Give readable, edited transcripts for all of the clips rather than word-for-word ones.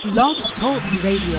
Blog Talk Radio.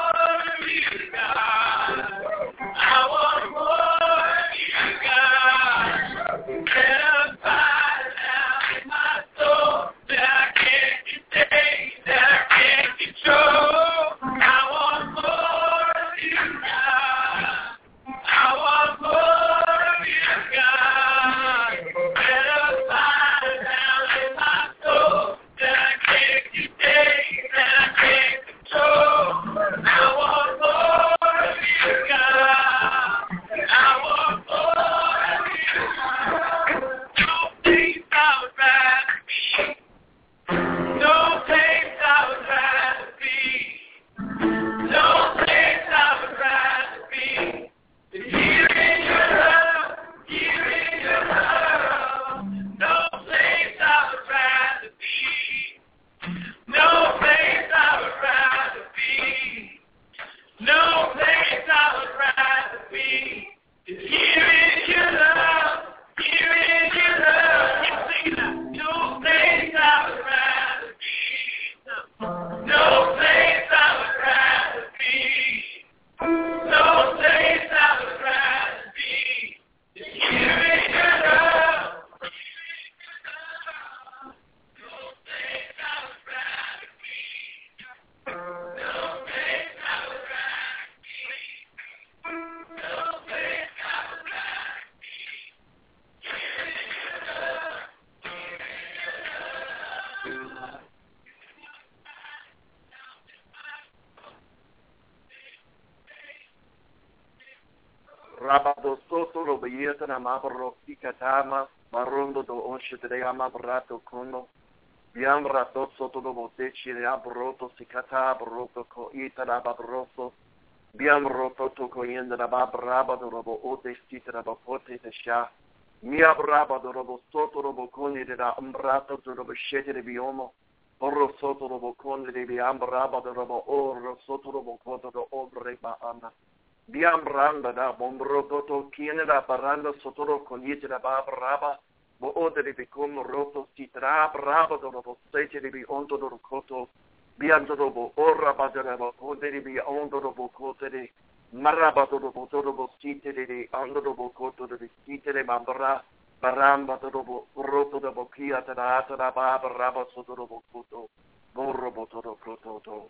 I want more of you, God. shetana mabro ikatama marondo do onshetere amabrato kuno. Biambra tozzo todo botechi de abroto sikata broto ko itara babroto. Biambro toto ko yendra babraba do robo ote stitra bapote te sha. Mia braba do robo soto robo koni de da ambrato do robo shetere biomo. Orro soto robo koni de biambraba do robo orro soto robo koto do obre ba ana. Biambranda da bombro toto kiene da paranda soto ro konite da babraba. Bo odere bi come roto si tra bravo dopo sete di ondo do koto bianto dopo ora badere bo odere bi ondo dopo koto di marabato dopo dopo site di ondo dopo koto di site di bambara baramba dopo roto dopo kia tra bravo sotto dopo koto borro boto dopo koto.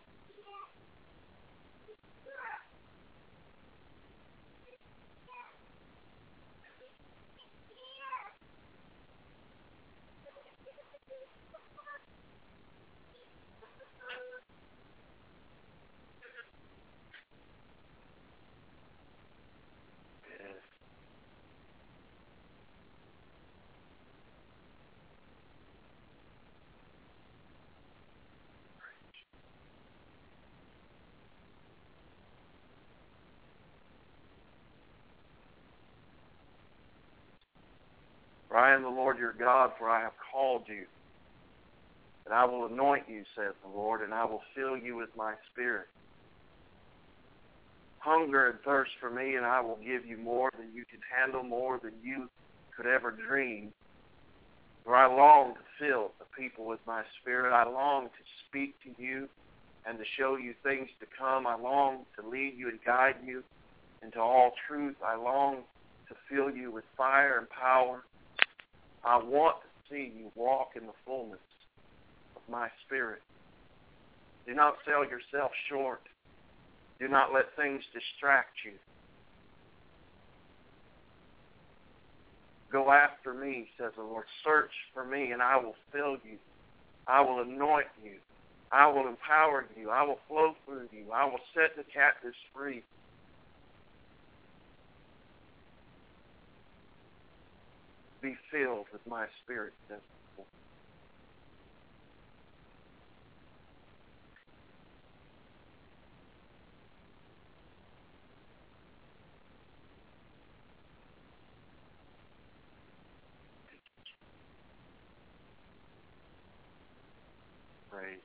For I am the Lord your God, for I have called you. And I will anoint you, saith the Lord, and I will fill you with my spirit. Hunger and thirst for me, and I will give you more than you can handle, more than you could ever dream. For I long to fill the people with my spirit. I long to speak to you and to show you things to come. I long to lead you and guide you into all truth. I long to fill you with fire and power. I want to see you walk in the fullness of my spirit. Do not sell yourself short. Do not let things distract you. Go after me, says the Lord. Search for me, and I will fill you. I will anoint you. I will empower you. I will flow through you. I will set the captives free. Be filled with my spirit, says the Lord. Praise.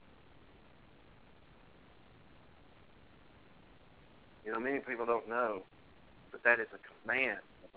You know, many people don't know, but that is a command.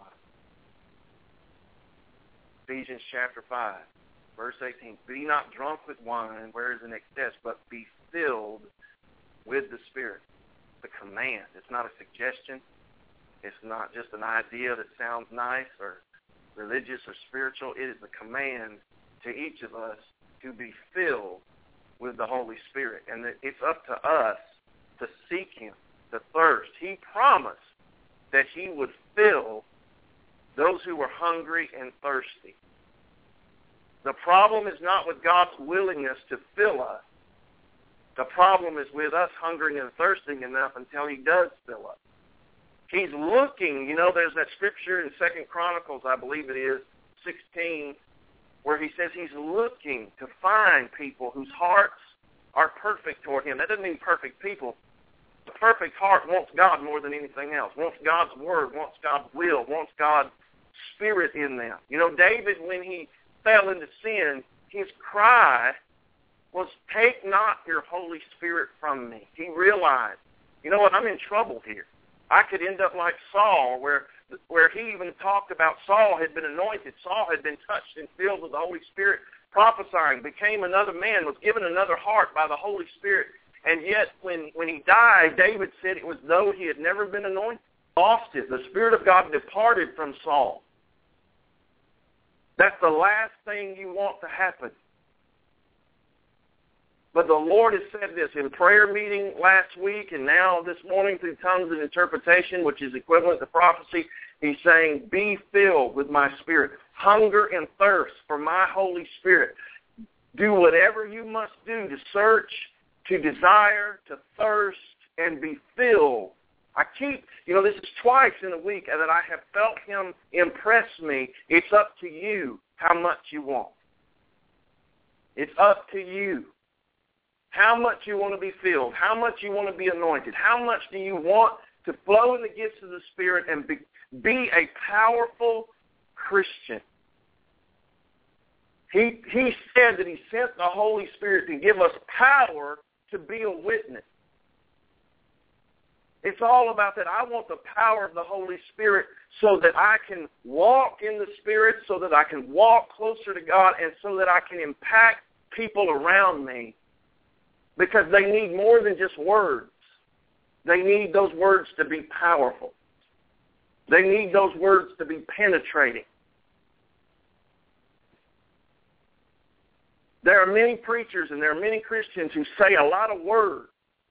Ephesians chapter 5, verse 18. Be not drunk with wine, where is an excess, but be filled with the Spirit. The command. It's not a suggestion. It's not just an idea that sounds nice or religious or spiritual. It is the command to each of us to be filled with the Holy Spirit. And it's up to us to seek Him, to thirst. He promised that He would fill those who were hungry and thirsty. The problem is not with God's willingness to fill us. The problem is with us hungering and thirsting enough until He does fill us. He's looking, you know, there's that scripture in 2 Chronicles, I believe it is, 16, where he says He's looking to find people whose hearts are perfect toward Him. That doesn't mean perfect people. The perfect heart wants God more than anything else, wants God's Word, wants God's will, wants God's Spirit in them. You know, David, when he fell into sin, his cry was, take not your Holy Spirit from me. He realized, you know what, I'm in trouble here. I could end up like Saul, where he even talked about Saul had been anointed. Saul had been touched and filled with the Holy Spirit, prophesying, became another man, was given another heart by the Holy Spirit. And yet, when he died, David said it was though he had never been anointed. Lost it. The Spirit of God departed from Saul. That's the last thing you want to happen. But the Lord has said this in prayer meeting last week and now this morning through tongues and interpretation, which is equivalent to prophecy. He's saying, be filled with my Spirit. Hunger and thirst for my Holy Spirit. Do whatever you must do to search, to desire, to thirst, and be filled This is twice in a week that I have felt him impress me. It's up to you how much you want. It's up to you. How much you want to be filled. How much you want to be anointed. How much do you want to flow in the gifts of the Spirit and be a powerful Christian? He said that he sent the Holy Spirit to give us power to be a witness. It's all about that. I want the power of the Holy Spirit so that I can walk in the Spirit, so that I can walk closer to God, and so that I can impact people around me, because they need more than just words. They need those words to be powerful. They need those words to be penetrating. There are many preachers and there are many Christians who say a lot of words,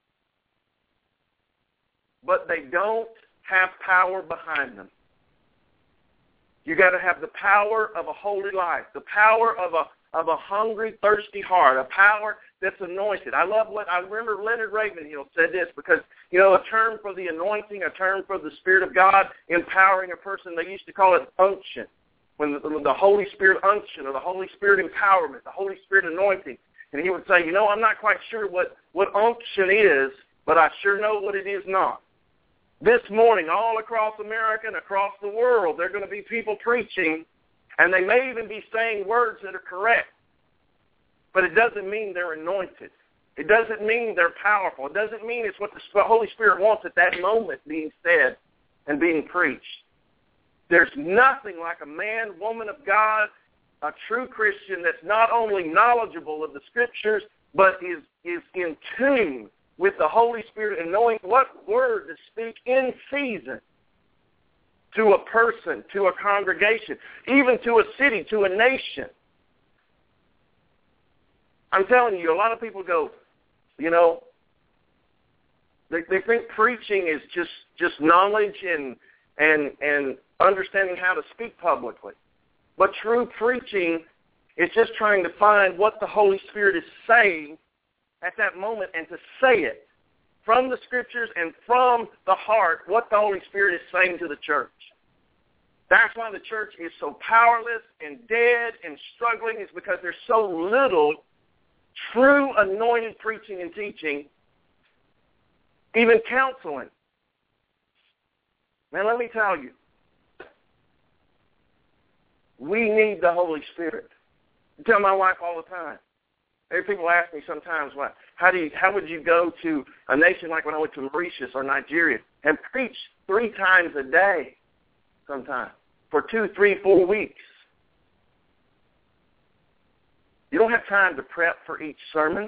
but they don't have power behind them. You got to have the power of a holy life, the power of a hungry, thirsty heart, a power that's anointed. I remember Leonard Ravenhill said this, because, a term for the anointing, a term for the Spirit of God empowering a person, they used to call it unction. When the Holy Spirit unction, or the Holy Spirit empowerment, the Holy Spirit anointing. And he would say, I'm not quite sure what unction is, but I sure know what it is not. This morning, all across America and across the world, there are going to be people preaching, and they may even be saying words that are correct. But it doesn't mean they're anointed. It doesn't mean they're powerful. It doesn't mean it's what the Holy Spirit wants at that moment being said and being preached. There's nothing like a man, woman of God, a true Christian that's not only knowledgeable of the Scriptures, but is in tune with the Holy Spirit and knowing what word to speak in season to a person, to a congregation, even to a city, to a nation. I'm telling you, a lot of people go, they think preaching is just knowledge and understanding how to speak publicly. But true preaching is just trying to find what the Holy Spirit is saying at that moment, and to say it from the Scriptures and from the heart, what the Holy Spirit is saying to the church. That's why the church is so powerless and dead and struggling, is because there's so little true anointed preaching and teaching, even counseling. Man, let me tell you, we need the Holy Spirit. I tell my wife all the time. People ask me sometimes, how would you go to a nation like when I went to Mauritius or Nigeria and preach 3 times a day sometimes for 2, 3, 4 weeks? You don't have time to prep for each sermon.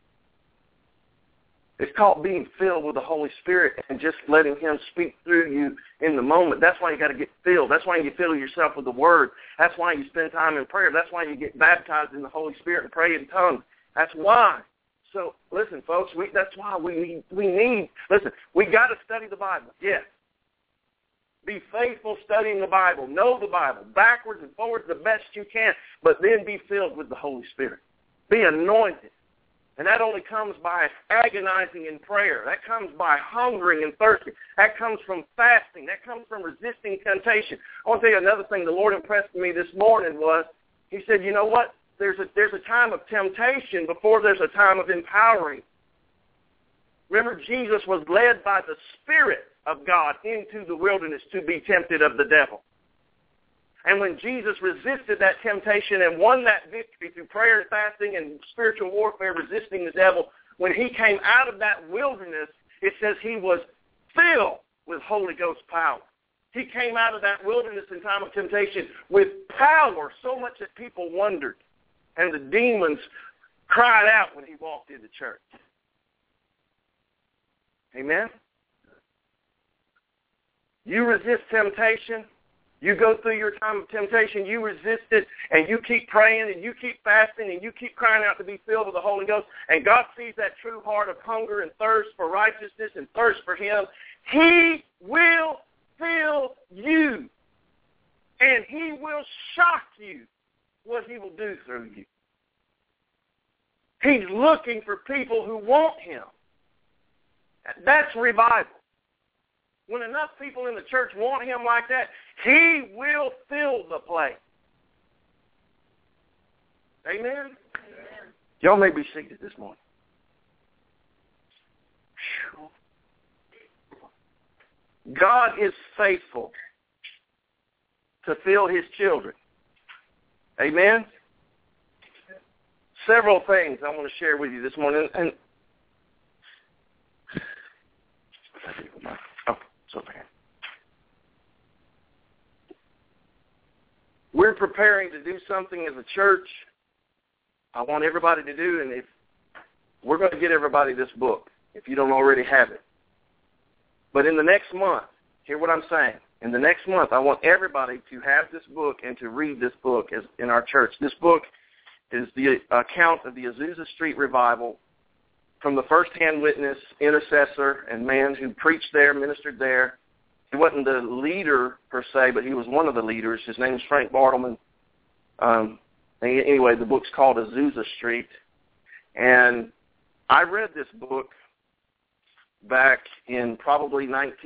It's called being filled with the Holy Spirit and just letting Him speak through you in the moment. That's why you got to get filled. That's why you fill yourself with the Word. That's why you spend time in prayer. That's why you get baptized in the Holy Spirit and pray in tongues. That's why. So listen, folks. That's why we need. Listen, we got to study the Bible. Yes. Be faithful studying the Bible. Know the Bible backwards and forwards the best you can. But then be filled with the Holy Spirit. Be anointed. And that only comes by agonizing in prayer. That comes by hungering and thirsting. That comes from fasting. That comes from resisting temptation. I want to tell you another thing the Lord impressed me this morning was, He said, you know what? There's a time of temptation before there's a time of empowering. Remember, Jesus was led by the Spirit of God into the wilderness to be tempted of the devil. And when Jesus resisted that temptation and won that victory through prayer and fasting and spiritual warfare, resisting the devil, when He came out of that wilderness, it says He was filled with Holy Ghost power. He came out of that wilderness in time of temptation with power, so much that people wondered. And the demons cried out when He walked into church. Amen? You resist temptation. You go through your time of temptation, you resist it, and you keep praying, and you keep fasting, and you keep crying out to be filled with the Holy Ghost, and God sees that true heart of hunger and thirst for righteousness and thirst for Him. He will fill you, and He will shock you what He will do through you. He's looking for people who want Him. That's revival. when enough people in the church want him like that, he will fill the place. Amen? Amen. Y'all may be seated this morning. God is faithful to fill his children. Amen? Several things I want to share with you this morning. And it's over here. We're preparing to do something as a church I want everybody to do, and if we're going to get everybody this book, if you don't already have it. But in the next month, hear what I'm saying. In the next month, I want everybody to have this book and to read this book as in our church. This book is the account of the Azusa Street revival from the first-hand witness, intercessor, and man who preached there, ministered there. He wasn't the leader, per se, but he was one of the leaders. His name is Frank Bartleman. Anyway, the book's called Azusa Street. And I read this book back in probably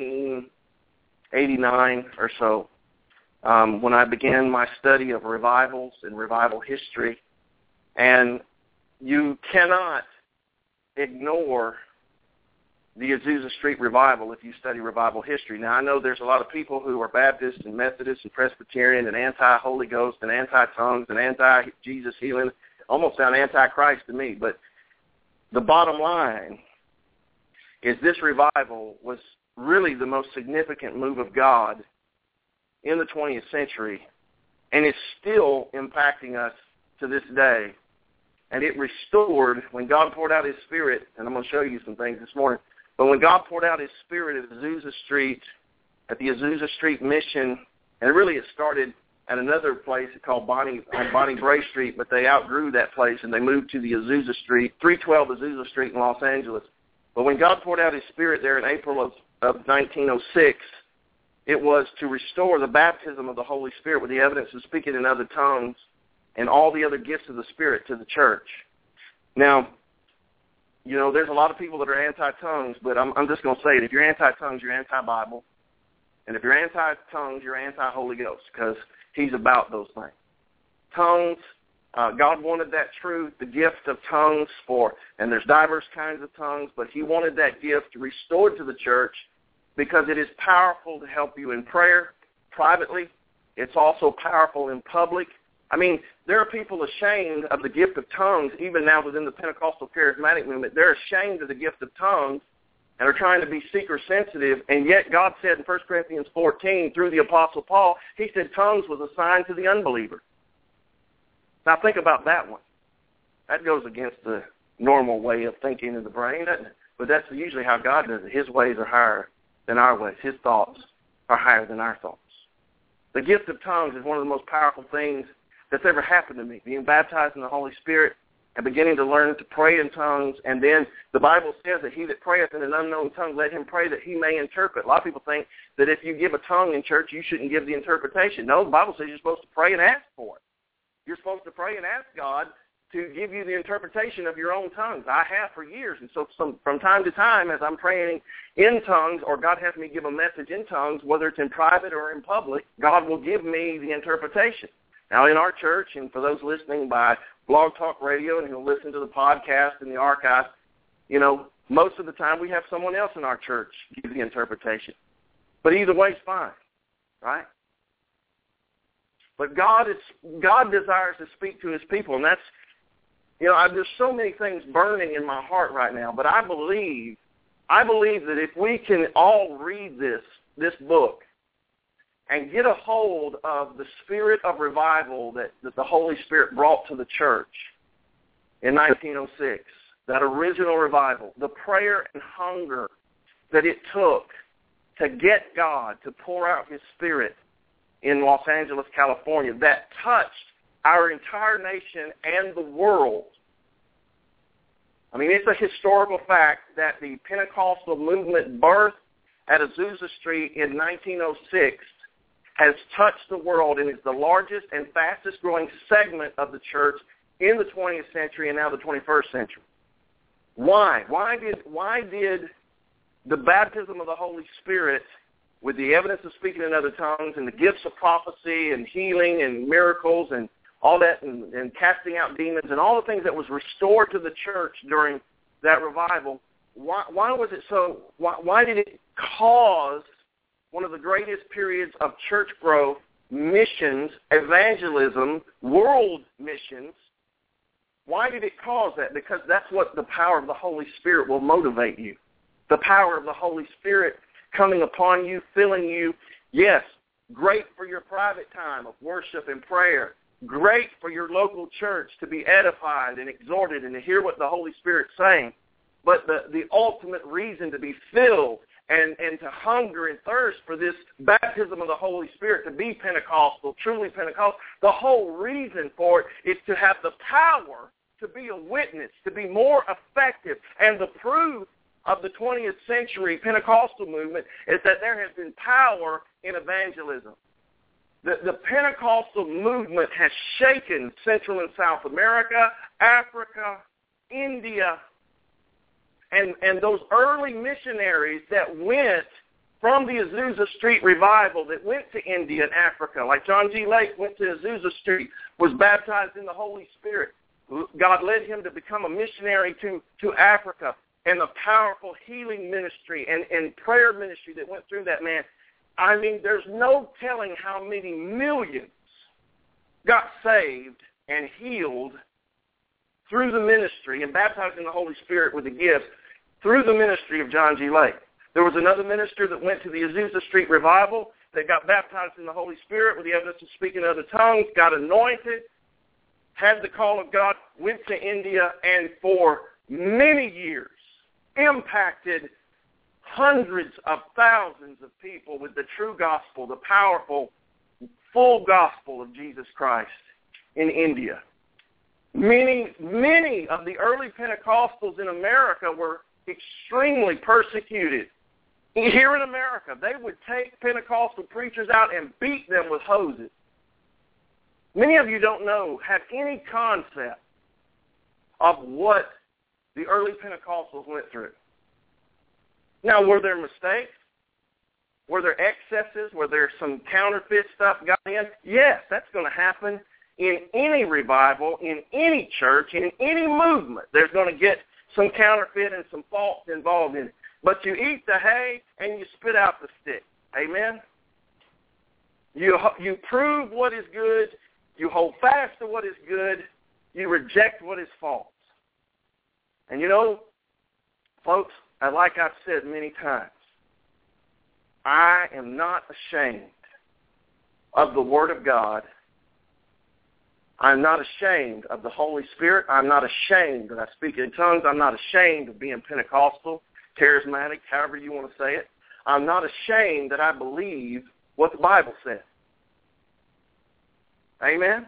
1989 or so, when I began my study of revivals and revival history. And you cannot ignore the Azusa Street revival if you study revival history. Now, I know there's a lot of people who are Baptist and Methodist and Presbyterian and anti-Holy Ghost and anti-tongues and anti-Jesus healing, almost sound anti-Christ to me. But the bottom line is this revival was really the most significant move of God in the 20th century, and it's still impacting us to this day. And it restored, when God poured out his Spirit, and I'm going to show you some things this morning, but when God poured out his Spirit at Azusa Street, at the Azusa Street Mission, and really it started at another place called Bonnie Bray Street, but they outgrew that place and they moved to the Azusa Street, 312 Azusa Street in Los Angeles. But when God poured out his Spirit there in April of 1906, it was to restore the baptism of the Holy Spirit with the evidence of speaking in other tongues and all the other gifts of the Spirit to the church. Now, you know, there's a lot of people that are anti-tongues, but I'm just going to say it. If you're anti-tongues, you're anti-Bible. And if you're anti-tongues, you're anti-Holy Ghost, because he's about those things. Tongues, God wanted that truth, the gift of tongues and there's diverse kinds of tongues, but he wanted that gift restored to the church because it is powerful to help you in prayer privately. It's also powerful in public. I mean, there are people ashamed of the gift of tongues, even now within the Pentecostal charismatic movement. They're ashamed of the gift of tongues and are trying to be seeker-sensitive, and yet God said in 1 Corinthians 14, through the Apostle Paul, he said tongues was a sign to the unbeliever. Now think about that one. That goes against the normal way of thinking in the brain, doesn't it? But that's usually how God does it. His ways are higher than our ways. His thoughts are higher than our thoughts. The gift of tongues is one of the most powerful things that's ever happened to me, being baptized in the Holy Spirit and beginning to learn to pray in tongues. And then the Bible says that he that prayeth in an unknown tongue, let him pray that he may interpret. A lot of people think that if you give a tongue in church, you shouldn't give the interpretation. No, the Bible says you're supposed to pray and ask for it. You're supposed to pray and ask God to give you the interpretation of your own tongues. I have for years. And so from time to time, as I'm praying in tongues, or God has me give a message in tongues, whether it's in private or in public, God will give me the interpretation. Now, in our church, and for those listening by Blog Talk Radio and who'll listen to the podcast and the archive, you know, most of the time we have someone else in our church give the interpretation. But either way is fine, right? But God desires to speak to his people, and that's, you know, there's so many things burning in my heart right now, but I believe that if we can all read this book and get a hold of the spirit of revival that the Holy Spirit brought to the church in 1906, that original revival, the prayer and hunger that it took to get God to pour out his Spirit in Los Angeles, California, that touched our entire nation and the world. I mean, it's a historical fact that the Pentecostal movement birthed at Azusa Street in 1906 has touched the world and is the largest and fastest growing segment of the church in the 20th century and now the 21st century. Why? Why did the baptism of the Holy Spirit with the evidence of speaking in other tongues and the gifts of prophecy and healing and miracles and all that and casting out demons and all the things that was restored to the church during that revival, why was it so? Why did it cause one of the greatest periods of church growth, missions, evangelism, world missions? Why did it cause that? Because that's what the power of the Holy Spirit will motivate you. The power of the Holy Spirit coming upon you, filling you. Yes, great for your private time of worship and prayer. Great for your local church to be edified and exhorted and to hear what the Holy Spirit's saying. But the ultimate reason to be filled and to hunger and thirst for this baptism of the Holy Spirit, to be Pentecostal, truly Pentecostal, the whole reason for it is to have the power to be a witness, to be more effective. And the proof of the 20th century Pentecostal movement is that there has been power in evangelism. The Pentecostal movement has shaken Central and South America, Africa, India, and those early missionaries that went from the Azusa Street revival, that went to India and Africa, like John G. Lake went to Azusa Street, was baptized in the Holy Spirit. God led him to become a missionary to Africa, and the powerful healing ministry and prayer ministry that went through that man. I mean, there's no telling how many millions got saved and healed through the ministry and baptized in the Holy Spirit with the gifts through the ministry of John G. Lake. There was another minister that went to the Azusa Street revival that got baptized in the Holy Spirit with the evidence of speaking in other tongues, got anointed, had the call of God, went to India, and for many years impacted hundreds of thousands of people with the true gospel, the powerful, full gospel of Jesus Christ in India. Many of the early Pentecostals in America were extremely persecuted. Here in America, they would take Pentecostal preachers out and beat them with hoses. Many of you don't know, have any concept of what the early Pentecostals went through. Now, were there mistakes? Were there excesses? Were there some counterfeit stuff got in? Yes, that's going to happen in any revival, in any church, in any movement. There's going to get some counterfeit and some faults involved in it. But you eat the hay and you spit out the stick. Amen? You prove what is good. You hold fast to what is good. You reject what is false. And you know, folks, like I've said many times, I am not ashamed of the Word of God. I'm not ashamed of the Holy Spirit. I'm not ashamed that I speak in tongues. I'm not ashamed of being Pentecostal, charismatic, however you want to say it. I'm not ashamed that I believe what the Bible says. Amen?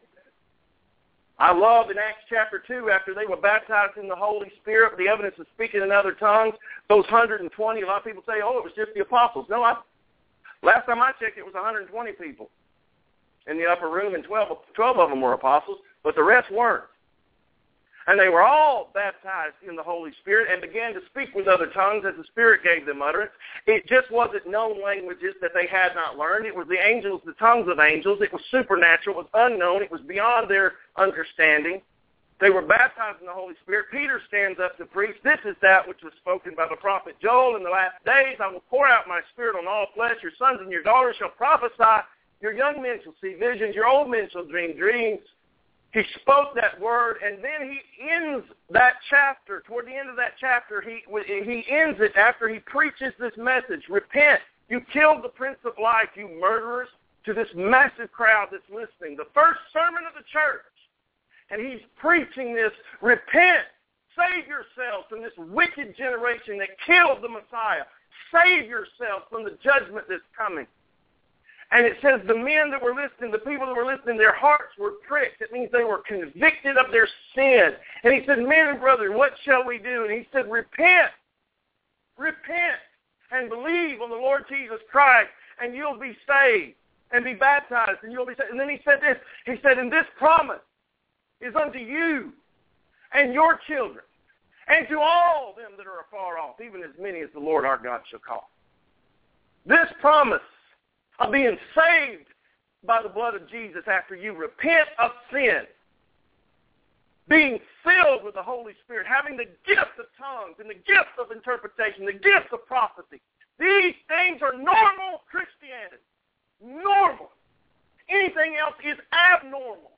I love in Acts chapter 2, after they were baptized in the Holy Spirit, the evidence of speaking in other tongues, those 120, a lot of people say, oh, it was just the apostles. No, last time I checked, it was 120 people in the upper room, and 12 of them were apostles, but the rest weren't. And they were all baptized in the Holy Spirit and began to speak with other tongues as the Spirit gave them utterance. It just wasn't known languages that they had not learned. It was the angels, the tongues of angels. It was supernatural. It was unknown. It was beyond their understanding. They were baptized in the Holy Spirit. Peter stands up to preach. This is that which was spoken by the prophet Joel. In the last days I will pour out my Spirit on all flesh. Your sons and your daughters shall prophesy. Your young men shall see visions. Your old men shall dream dreams. He spoke that word, and then he ends that chapter. Toward the end of that chapter, he ends it after he preaches this message. Repent. You killed the Prince of Life, you murderers, to this massive crowd that's listening. The first sermon of the church. And he's preaching this, repent. Save yourselves from this wicked generation that killed the Messiah. Save yourselves from the judgment that's coming. And it says the men that were listening, the people that were listening, their hearts were pricked. It means they were convicted of their sin. And he said, men and brethren, what shall we do? And he said, repent. Repent and believe on the Lord Jesus Christ, and you'll be saved, and be baptized, and you'll be saved. And then he said this. He said, and this promise is unto you and your children, and to all them that are afar off, even as many as the Lord our God shall call. This promise of being saved by the blood of Jesus after you repent of sin, being filled with the Holy Spirit, having the gift of tongues and the gift of interpretation, the gift of prophecy. These things are normal Christianity. Normal. Anything else is abnormal.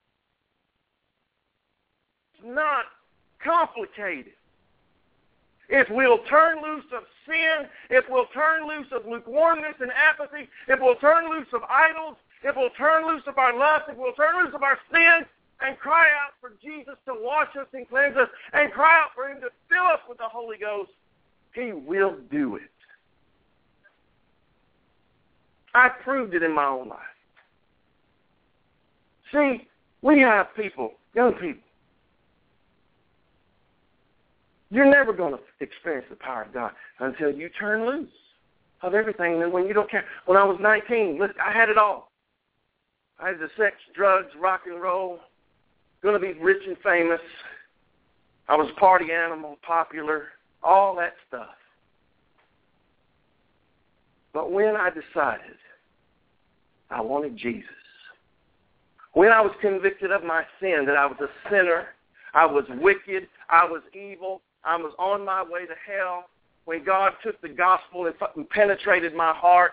It's not complicated. If we'll turn loose of sin, if we'll turn loose of lukewarmness and apathy, if we'll turn loose of idols, if we'll turn loose of our lust, if we'll turn loose of our sin, and cry out for Jesus to wash us and cleanse us, and cry out for Him to fill us with the Holy Ghost, He will do it. I proved it in my own life. See, we have people, young people, you're never going to experience the power of God until you turn loose of everything. And when you don't care. When I was 19, listen, I had it all. I had the sex, drugs, rock and roll, going to be rich and famous. I was a party animal, popular, all that stuff. But when I decided I wanted Jesus, when I was convicted of my sin, that I was a sinner, I was wicked, I was evil, I was on my way to hell, when God took the gospel and penetrated my heart,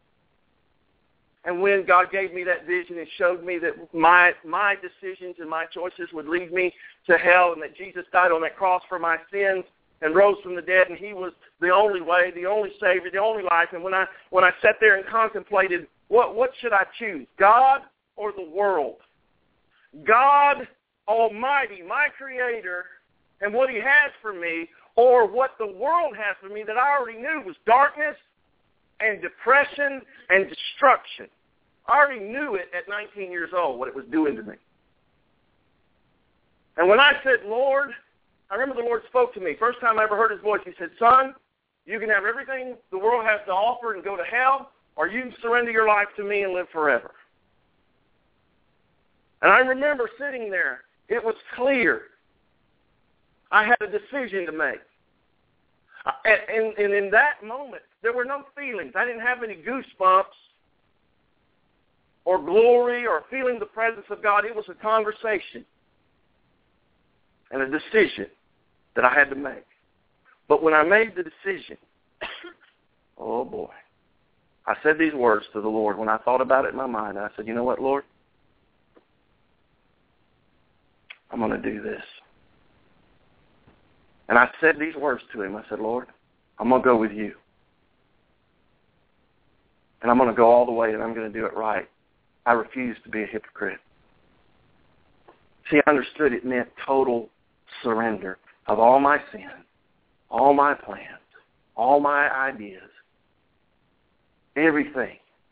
and when God gave me that vision and showed me that my decisions and my choices would lead me to hell, and that Jesus died on that cross for my sins and rose from the dead, and He was the only way, the only Savior, the only life. And when I sat there and contemplated, what should I choose, God or the world? God Almighty, my Creator, and what He has for me, or what the world has for me that I already knew was darkness and depression and destruction. I already knew it at 19 years old, what it was doing to me. And when I said, Lord, I remember the Lord spoke to me. First time I ever heard His voice, He said, son, you can have everything the world has to offer and go to hell, or you can surrender your life to me and live forever. And I remember sitting there. It was clear. I had a decision to make. And in that moment, there were no feelings. I didn't have any goosebumps or glory or feeling the presence of God. It was a conversation and a decision that I had to make. But when I made the decision, oh boy, I said these words to the Lord when I thought about it in my mind. I said, you know what, Lord? I'm going to do this. And I said these words to Him. I said, Lord, I'm going to go with You. And I'm going to go all the way, and I'm going to do it right. I refuse to be a hypocrite. See, I understood it meant total surrender of all my sin, all my plans, all my ideas, everything.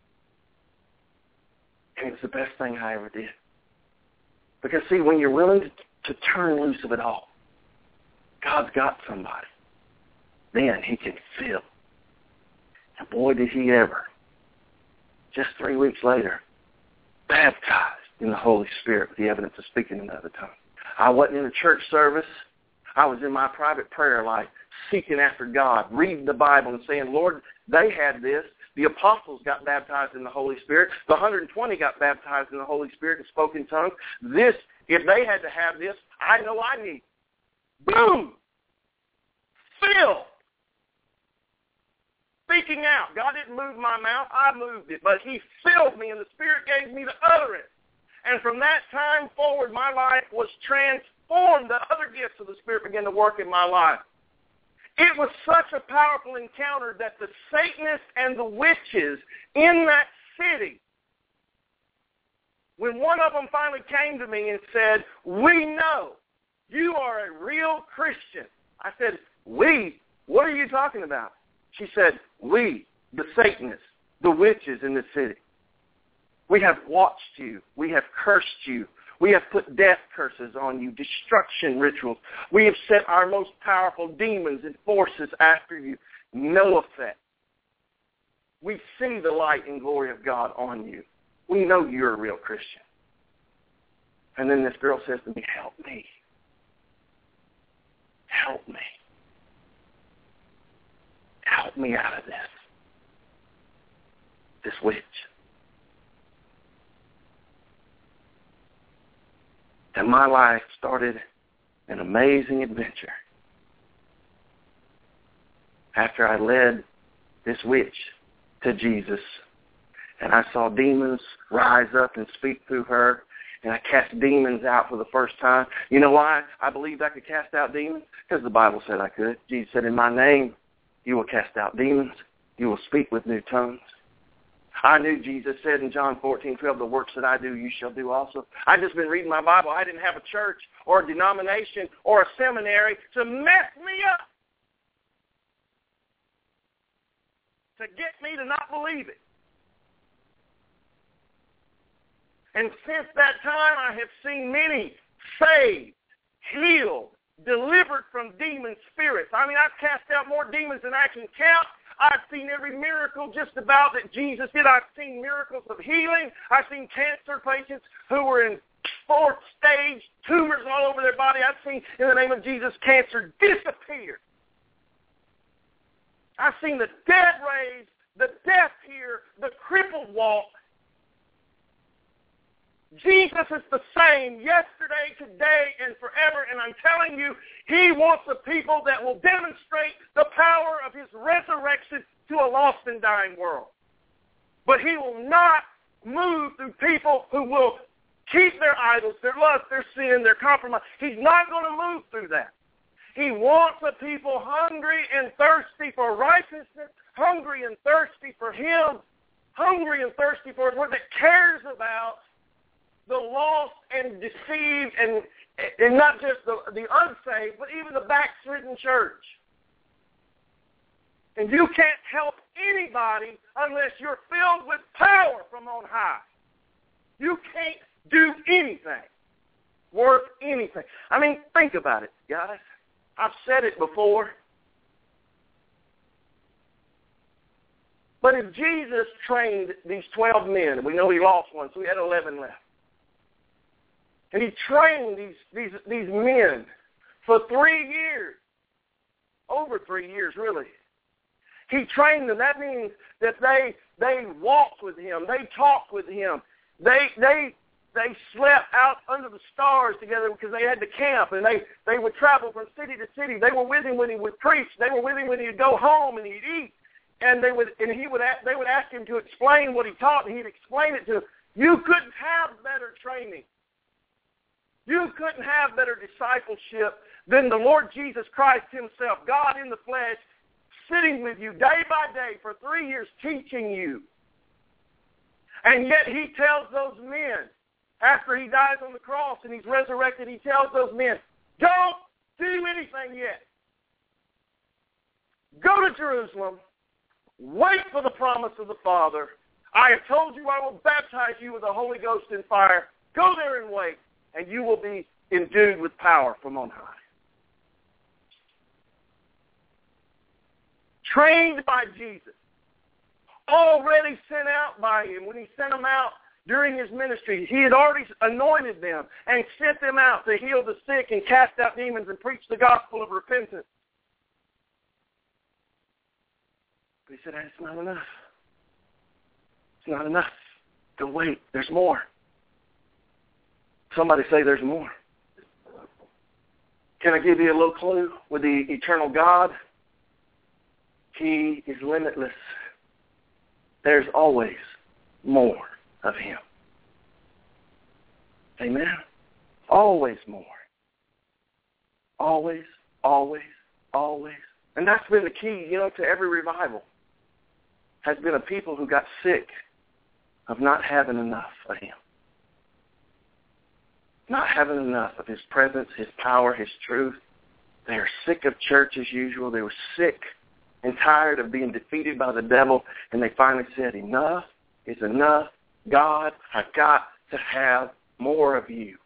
And it's the best thing I ever did. Because, see, when you're willing to turn loose of it all, God's got somebody. Then He can fill. And boy, did He ever. Just 3 weeks later, baptized in the Holy Spirit with the evidence of speaking in other tongues. I wasn't in a church service. I was in my private prayer life, seeking after God, reading the Bible and saying, Lord, they had this. The apostles got baptized in the Holy Spirit. The 120 got baptized in the Holy Spirit and spoke in tongues. This, if they had to have this, I know I need. Boom! Filled. Speaking out. God didn't move my mouth. I moved it. But He filled me, and the Spirit gave me the utterance. And from that time forward, my life was transformed. The other gifts of the Spirit began to work in my life. It was such a powerful encounter that the Satanists and the witches in that city, when one of them finally came to me and said, we know you are a real Christian. I said, we? What are you talking about? She said, we, the Satanists, the witches in the city. We have watched you. We have cursed you. We have put death curses on you, destruction rituals. We have set our most powerful demons and forces after you. No effect. We see the light and glory of God on you. We know you're a real Christian. And then this girl says to me, help me. Help me. Help me out of this. this witch. And my life started an amazing adventure after I led this witch to Jesus. And I saw demons rise up and speak through her. And I cast demons out for the first time. You know why I believed I could cast out demons? Because the Bible said I could. Jesus said, in my name, you will cast out demons. You will speak with new tongues. I knew Jesus said in John 14:12, the works that I do, you shall do also. I'd just been reading my Bible. I didn't have a church or a denomination or a seminary to mess me up, to get me to not believe it. And since that time, I have seen many saved, healed, delivered from demon spirits. I mean, I've cast out more demons than I can count. I've seen every miracle just about that Jesus did. I've seen miracles of healing. I've seen cancer patients who were in fourth stage tumors all over their body. I've seen, in the name of Jesus, cancer disappear. I've seen the dead raised, the deaf hear, the crippled walk. Jesus is the same yesterday, today, and forever. And I'm telling you, he wants a people that will demonstrate the power of his resurrection to a lost and dying world. But he will not move through people who will keep their idols, their lust, their sin, their compromise. He's not going to move through that. He wants a people hungry and thirsty for righteousness, hungry and thirsty for him, hungry and thirsty for his word, that cares about the lost and deceived, and not just the unsaved, but even the backslidden church. And you can't help anybody unless you're filled with power from on high. You can't do anything worth anything. I mean, think about it, guys. I've said it before. But if Jesus trained these 12 men, we know he lost one, so he had 11 left. And he trained these men for 3 years. Over 3 years, really. He trained them. That means that they walked with him. They talked with him. They slept out under the stars together because they had to camp, and they would travel from city to city. They were with him when he would preach. They were with him when he'd go home and he'd eat. And they would ask him to explain what he taught, and he'd explain it to them. You couldn't have better training. You couldn't have better discipleship than the Lord Jesus Christ himself, God in the flesh, sitting with you day by day for 3 years teaching you. And yet he tells those men, after he dies on the cross and he's resurrected, he tells those men, don't do anything yet. Go to Jerusalem. Wait for the promise of the Father. I have told you I will baptize you with the Holy Ghost and fire. Go there and wait, and you will be endued with power from on high. Trained by Jesus. Already sent out by him. When he sent them out during his ministry, he had already anointed them and sent them out to heal the sick and cast out demons and preach the gospel of repentance. But he said, that's not enough. It's not enough. Go wait. There's more. Somebody say there's more. Can I give you a little clue with the eternal God? He is limitless. There's always more of him. Amen? Always more. Always, always, always. And that's been the key, to every revival. Has been a people who got sick of not having enough of him. Not having enough of his presence, his power, his truth. They are sick of church as usual. They were sick and tired of being defeated by the devil, and they finally said, enough is enough. God, I've got to have more of you.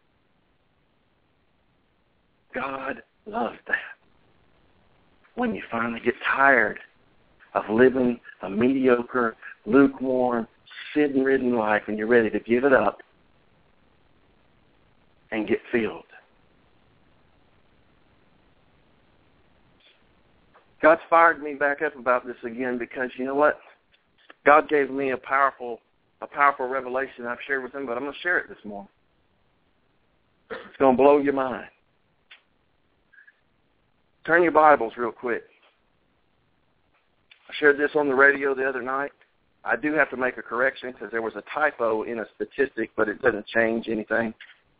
God loves that. When you finally get tired of living a mediocre, lukewarm, sin-ridden life and you're ready to give it up and get filled. God's fired me back up about this again because you know what? God gave me a powerful revelation I've shared with him, but I'm going to share it this morning. It's going to blow your mind. Turn your Bibles real quick. I shared this on the radio the other night. I do have to make a correction because there was a typo in a statistic, but it doesn't change anything.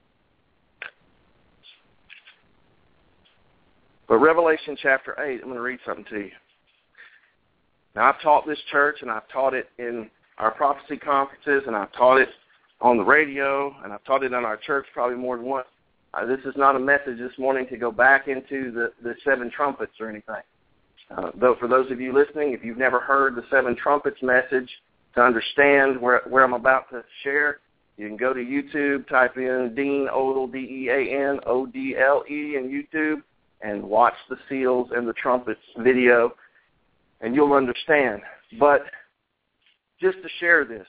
But Revelation chapter 8, I'm going to read something to you. Now, I've taught this church, and I've taught it in our prophecy conferences, and I've taught it on the radio, and I've taught it in our church probably more than once. This is not a message this morning to go back into the seven trumpets or anything. Though for those of you listening, if you've never heard the seven trumpets message, to understand where I'm about to share, you can go to YouTube, type in Dean Odle, Dean Odle in YouTube, and watch the seals and the trumpets video, and you'll understand. But just to share this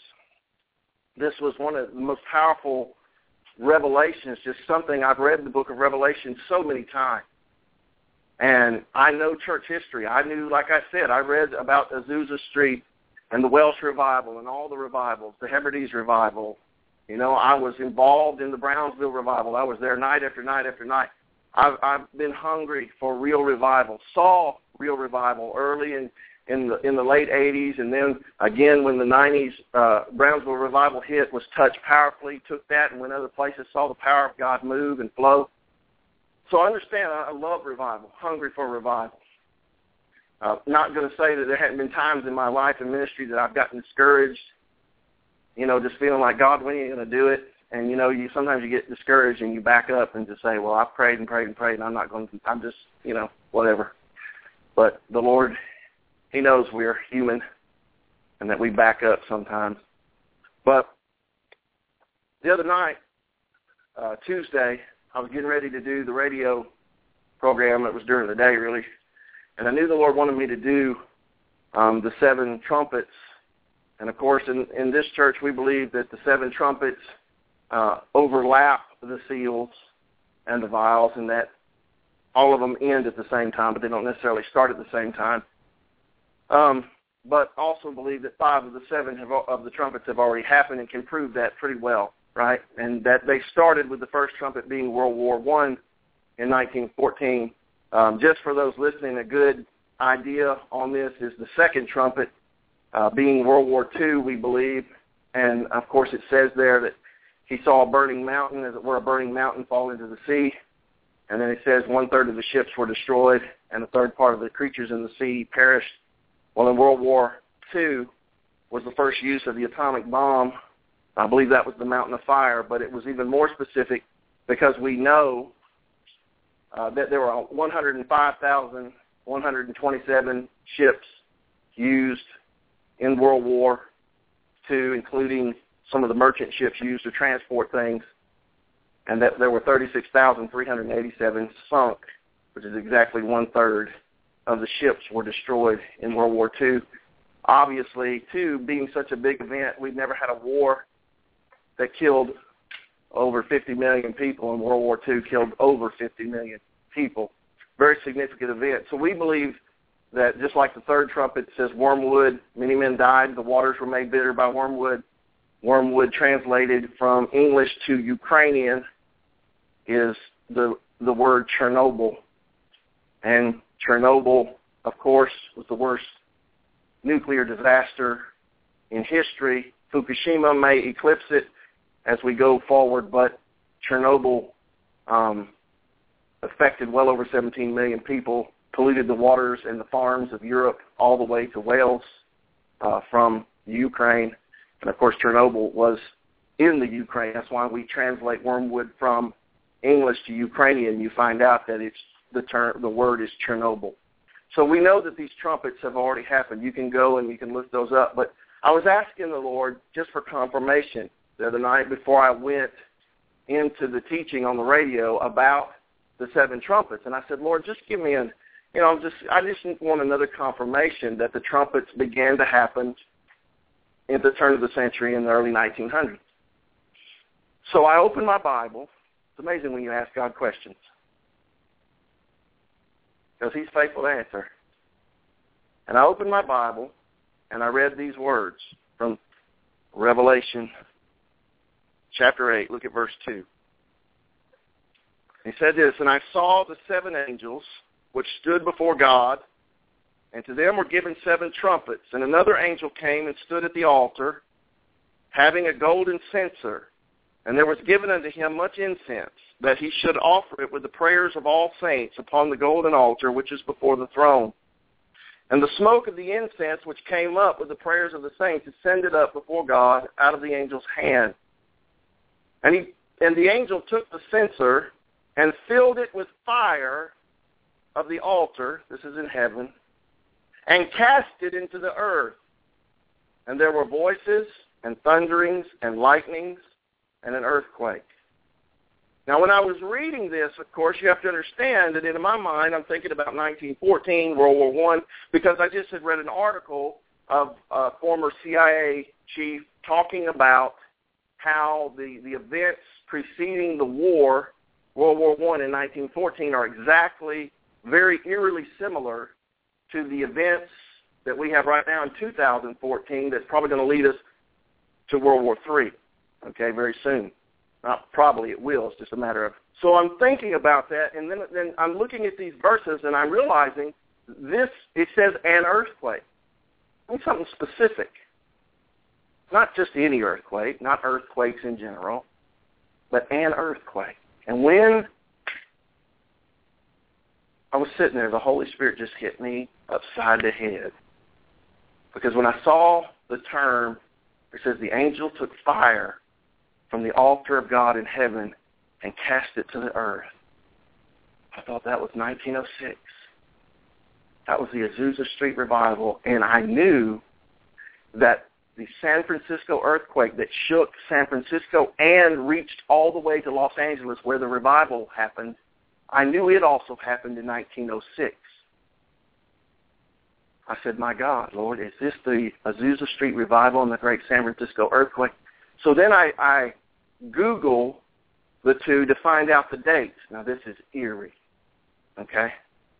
was one of the most powerful revelations, just something I've read in the book of Revelation so many times. And I know church history. I knew, like I said, I read about Azusa Street and the Welsh revival and all the revivals, the Hebrides revival. You know, I was involved in the Brownsville revival. I was there night after night after night. I've been hungry for real revival, saw real revival early in the late 80s, and then again when the 90s Brownsville revival hit, was touched powerfully, took that and went other places, saw the power of God move and flow. So I understand, I love revival, hungry for revival. Not going to say that there hadn't been times in my life and ministry that I've gotten discouraged, you know, just feeling like, God, when are you going to do it? And, you know, sometimes you get discouraged and you back up and just say, well, I've prayed and prayed and prayed, and I'm just, you know, whatever. But the Lord, he knows we're human and that we back up sometimes. But the other night, Tuesday, I was getting ready to do the radio program. It was during the day, really. And I knew the Lord wanted me to do the seven trumpets. And, of course, in this church, we believe that the seven trumpets overlap the seals and the vials, and that all of them end at the same time, but they don't necessarily start at the same time. But also believe that 5 of the 7 of the trumpets have already happened and can prove that pretty well, right? And that they started with the first trumpet being World War I in 1914. Just for those listening, a good idea on this is the second trumpet being World War II, we believe. And, of course, it says there that he saw a burning mountain, as it were, a burning mountain fall into the sea. And then it says 1/3 of the ships were destroyed and 1/3 part of the creatures in the sea perished. Well, in World War II was the first use of the atomic bomb. I believe that was the Mountain of Fire, but it was even more specific because we know that there were 105,127 ships used in World War II, including some of the merchant ships used to transport things, and that there were 36,387 sunk, which is exactly 1/3 of the ships were destroyed in World War II. Obviously, too, being such a big event, we've never had a war that killed over 50 million people, and World War II killed over 50 million people. Very significant event. So we believe that just like the third trumpet says wormwood, many men died, the waters were made bitter by wormwood. Wormwood translated from English to Ukrainian is the word Chernobyl. And Chernobyl, of course, was the worst nuclear disaster in history. Fukushima may eclipse it as we go forward, but Chernobyl affected well over 17 million people, polluted the waters and the farms of Europe all the way to Wales from Ukraine. And, of course, Chernobyl was in the Ukraine. That's why we translate wormwood from English to Ukrainian. You find out that it's the word is Chernobyl. So we know that these trumpets have already happened. You can go and you can look those up. But I was asking the Lord just for confirmation the other night before I went into the teaching on the radio about the 7 trumpets. And I said, Lord, just give me I just want another confirmation that the trumpets began to happen at the turn of the century in the early 1900s. So I opened my Bible. It's amazing when you ask God questions, because he's faithful to answer. And I opened my Bible, and I read these words from Revelation chapter 8. Look at verse 2. He said this, "And I saw the 7 angels which stood before God, and to them were given 7 trumpets. And another angel came and stood at the altar, having a golden censer. And there was given unto him much incense, that he should offer it with the prayers of all saints upon the golden altar which is before the throne. And the smoke of the incense which came up with the prayers of the saints ascended up before God out of the angel's hand. And the angel took the censer and filled it with fire of the altar," this is in heaven, "and cast it into the earth. And there were voices and thunderings and lightnings and an earthquake." Now, when I was reading this, of course, you have to understand that in my mind, I'm thinking about 1914, World War I, because I just had read an article of a former CIA chief talking about how the events preceding the war, World War I in 1914, are exactly, very eerily similar to the events that we have right now in 2014 that's probably going to lead us to World War III, okay, very soon. Not probably, it will. It's just a matter of... So I'm thinking about that, and then I'm looking at these verses, and I'm realizing this, it says an earthquake. I mean, something specific. Not just any earthquake, not earthquakes in general, but an earthquake. And when I was sitting there, the Holy Spirit just hit me upside the head. Because when I saw the term, it says the angel took fire from the altar of God in heaven and cast it to the earth. I thought that was 1906. That was the Azusa Street revival, and I knew that the San Francisco earthquake that shook San Francisco and reached all the way to Los Angeles where the revival happened, I knew it also happened in 1906. I said, my God, Lord, is this the Azusa Street revival and the great San Francisco earthquake? So then I Google the two to find out the dates. Now, this is eerie, okay?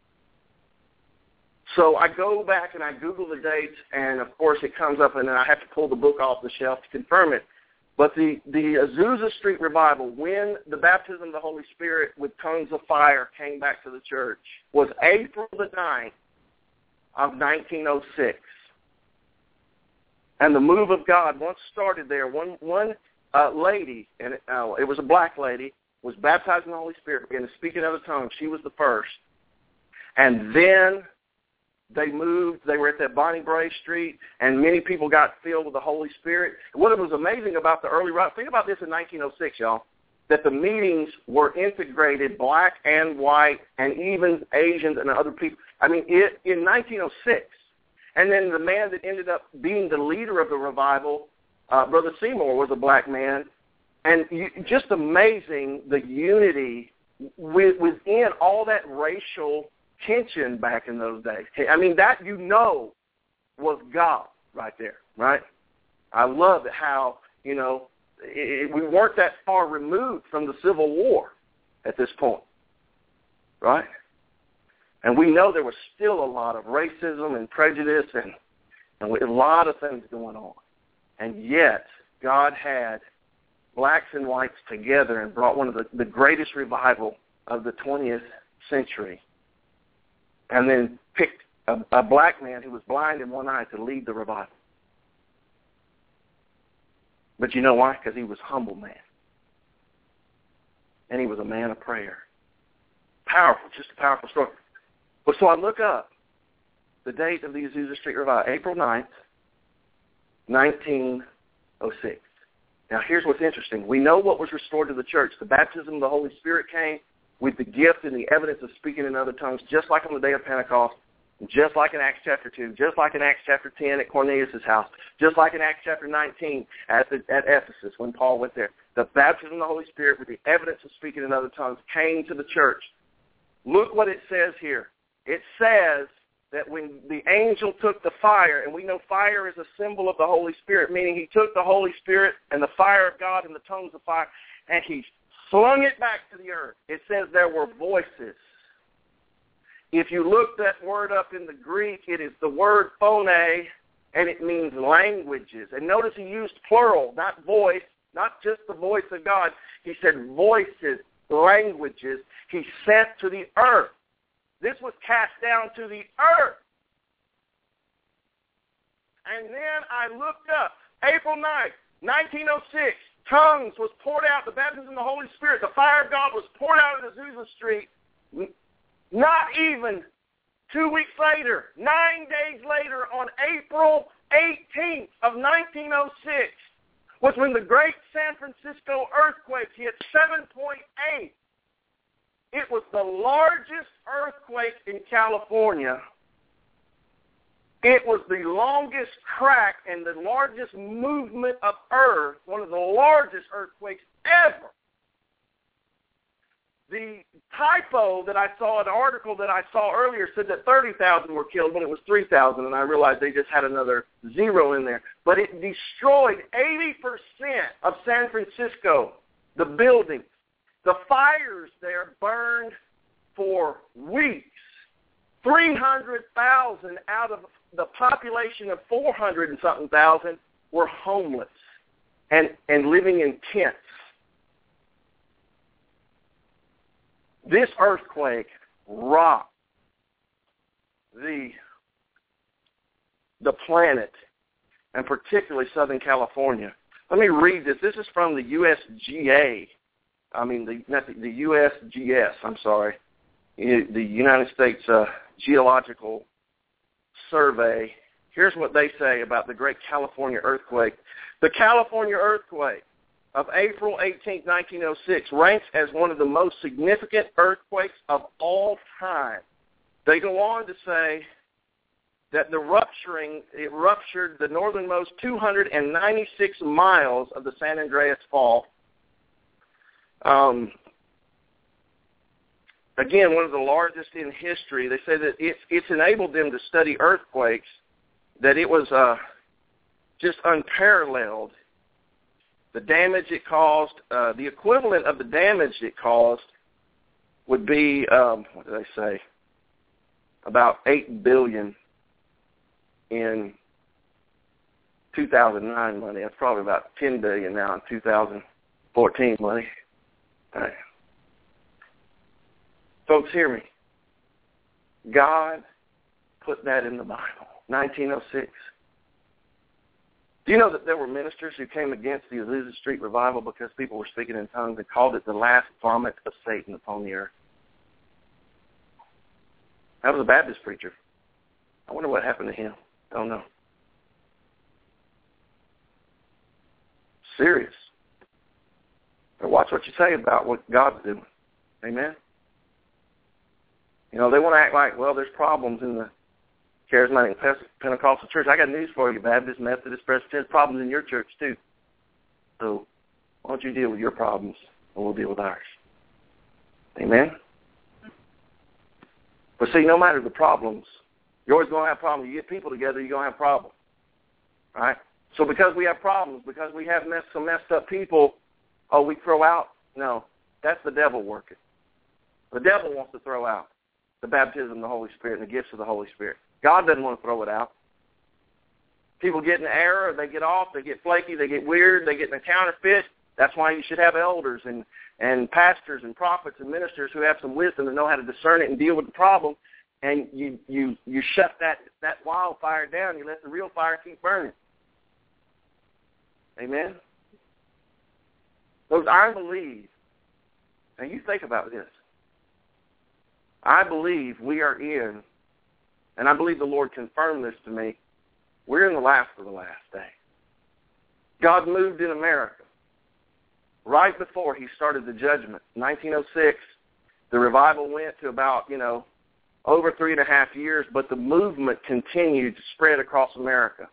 So I go back and I Google the dates, and, of course, it comes up, and then I have to pull the book off the shelf to confirm it. But the Azusa Street revival, when the baptism of the Holy Spirit with tongues of fire came back to the church, was April the 9th of 1906. And the move of God once started there. One lady, and it was a black lady, was baptized in the Holy Spirit, began to speak in other tongues. She was the first. And then they moved. They were at that Bonnie Bray Street, and many people got filled with the Holy Spirit. What was amazing about the early revival, think about this in 1906, y'all, that the meetings were integrated, black and white, and even Asians and other people. I mean, in 1906. And then the man that ended up being the leader of the revival, Brother Seymour, was a black man. And just amazing, the unity within all that racial tension back in those days. I mean, that, was God right there, right? I love it how, we weren't that far removed from the Civil War at this point, right? And we know there was still a lot of racism and prejudice and a lot of things going on. And yet, God had blacks and whites together and brought one of the greatest revival of the 20th century. And then picked a black man who was blind in one eye to lead the revival. But you know why? Because he was a humble man. And he was a man of prayer. Powerful, just a powerful story. But so I look up the date of the Azusa Street revival, April 9th, 1906. Now here's what's interesting. We know what was restored to the church. The baptism of the Holy Spirit came with the gift and the evidence of speaking in other tongues, just like on the day of Pentecost, just like in Acts chapter 2, just like in Acts chapter 10 at Cornelius' house, just like in Acts chapter 19 at Ephesus when Paul went there. The baptism of the Holy Spirit with the evidence of speaking in other tongues came to the church. Look what it says here. It says that when the angel took the fire, and we know fire is a symbol of the Holy Spirit, meaning he took the Holy Spirit and the fire of God and the tongues of fire, and he flung it back to the earth. It says there were voices. If you look that word up in the Greek, it is the word phone, and it means languages. And notice he used plural, not voice, not just the voice of God. He said voices, languages, he sent to the earth. This was cast down to the earth. And then I looked up, April 9th, 1906, tongues was poured out, the baptism of the Holy Spirit, the fire of God was poured out of Azusa Street. Not even 2 weeks later, 9 days later, on April 18th of 1906, was when the great San Francisco earthquake hit 7.8. It was the largest earthquake in California. It was the longest crack and the largest movement of earth, one of the largest earthquakes ever. The typo that I saw, an article that I saw earlier said that 30,000 were killed when it was 3,000, and I realized they just had another zero in there. But it destroyed 80% of San Francisco, the buildings. The fires there burned for weeks. 300,000 out of the population of 400 and something thousand were homeless and living in tents. This earthquake rocked the planet, and particularly Southern California. Let me read this. This is from the USGS, I'm sorry, the United States Geological Survey. Here's what they say about the Great California Earthquake. The California earthquake of April 18, 1906, ranks as one of the most significant earthquakes of all time. They go on to say that it ruptured the northernmost 296 miles of the San Andreas Fault. Again, one of the largest in history. They say that it's enabled them to study earthquakes, that it was just unparalleled. The damage it caused, the equivalent of the damage it caused would be, what do they say, about $8 billion in 2009 money. That's probably about $10 billion now in 2014 money. All right. Folks, hear me. God put that in the Bible, 1906. Do you know that there were ministers who came against the Azusa Street revival because people were speaking in tongues and called it the last vomit of Satan upon the earth? That was a Baptist preacher. I wonder what happened to him. I don't know. Serious. But watch what you say about what God's doing. Amen? You know, they want to act like, well, there's problems in the Charismatic Pentecostal church. I got news for you, Baptist, Methodist, Presbyterian, problems in your church too. So why don't you deal with your problems and we'll deal with ours. Amen? But see, no matter the problems, you're always going to have problems. You get people together, you're going to have problems. Right? So because we have problems, because we have some messed up people, we throw out? No, that's the devil working. The devil wants to throw out the baptism of the Holy Spirit and the gifts of the Holy Spirit. God doesn't want to throw it out. People get in error, they get off, they get flaky, they get weird, they get in a counterfeit. That's why you should have elders and pastors and prophets and ministers who have some wisdom and know how to discern it and deal with the problem. And you shut that wildfire down. You let the real fire keep burning. Amen? Folks, I believe, and you think about this, I believe we are in, and I believe the Lord confirmed this to me, we're in the last of the last day. God moved in America right before he started the judgment. 1906, the revival went to about, over 3.5 years, but the movement continued to spread across America.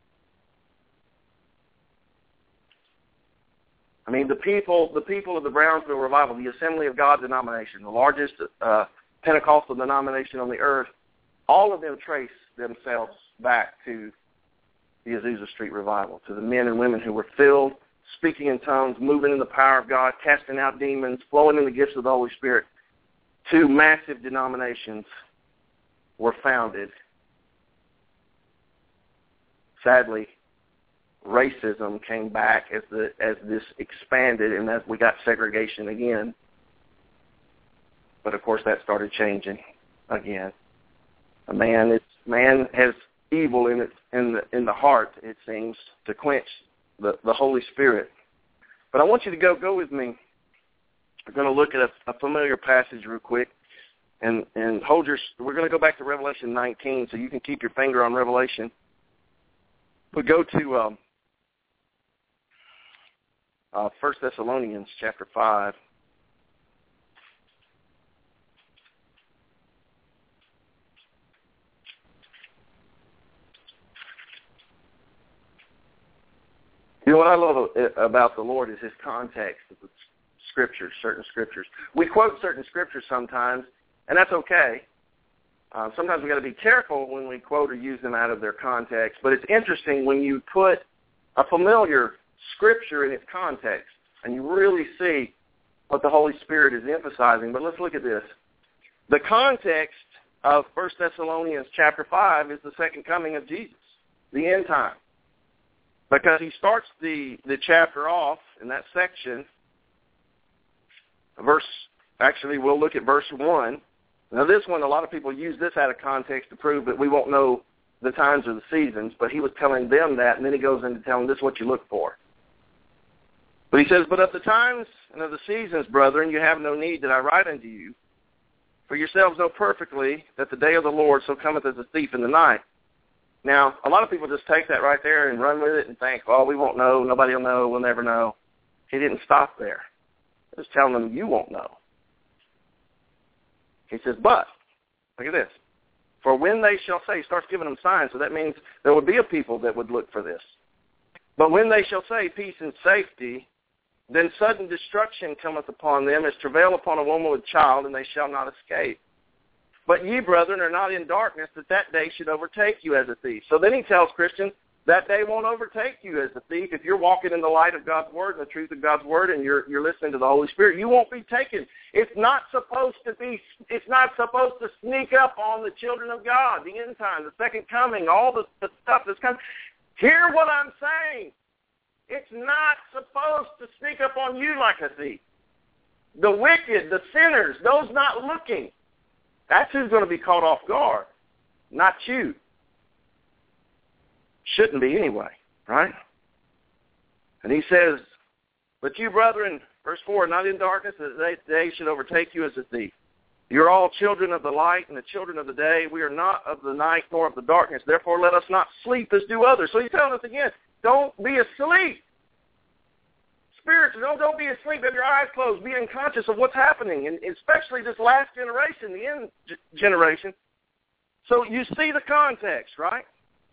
I mean, the people of the Brownsville Revival, the Assembly of God denomination, the largest Pentecostal denomination on the earth, all of them trace themselves back to the Azusa Street Revival, to the men and women who were filled, speaking in tongues, moving in the power of God, casting out demons, flowing in the gifts of the Holy Spirit. 2 massive denominations were founded sadly, racism came back as this expanded and as we got segregation again. But of course, that started changing again. Man has evil in the heart, it seems, to quench the Holy Spirit. But I want you to go with me. We're going to look at a familiar passage real quick, and we're going to go back to Revelation 19, so you can keep your finger on Revelation. We'll go to 1 Thessalonians chapter 5. You know what I love about the Lord is his context of the scriptures, certain scriptures. We quote certain scriptures sometimes, and that's okay. Sometimes we've got to be careful when we quote or use them out of their context, but it's interesting when you put a familiar scripture in its context, and you really see what the Holy Spirit is emphasizing. But let's look at this. The context of 1 Thessalonians chapter 5 is the second coming of Jesus, the end time. Because he starts the chapter off in that section, we'll look at verse 1. Now this one, a lot of people use this out of context to prove that we won't know the times or the seasons, but he was telling them that, and then he goes into telling this is what you look for. But he says, but of the times and of the seasons, brethren, you have no need that I write unto you. For yourselves know perfectly that the day of the Lord so cometh as a thief in the night. Now, a lot of people just take that right there and run with it and think, oh, we won't know, nobody will know, we'll never know. He didn't stop there. He was telling them, you won't know. He says, but, look at this. For when they shall say, he starts giving them signs, so that means there would be a people that would look for this. But when they shall say peace and safety, then sudden destruction cometh upon them as travail upon a woman with child, and they shall not escape. But ye, brethren, are not in darkness, that day should overtake you as a thief. So then he tells Christians, that day won't overtake you as a thief. If you're walking in the light of God's Word and the truth of God's Word and you're listening to the Holy Spirit, you won't be taken. It's not supposed to sneak up on the children of God, the end time, the second coming, all the stuff that's coming. Hear what I'm saying. It's not supposed to sneak up on you like a thief. The wicked, the sinners, those not looking, that's who's going to be caught off guard, not you. Shouldn't be anyway, right? And he says, but you, brethren, verse 4, not in darkness, that day should overtake you as a thief. You're all children of the light and the children of the day. We are not of the night nor of the darkness. Therefore, let us not sleep as do others. So he's telling us again, don't be asleep. Spiritually, don't be asleep. Have your eyes closed. Be unconscious of what's happening, and especially this last generation, the end generation. So you see the context, right?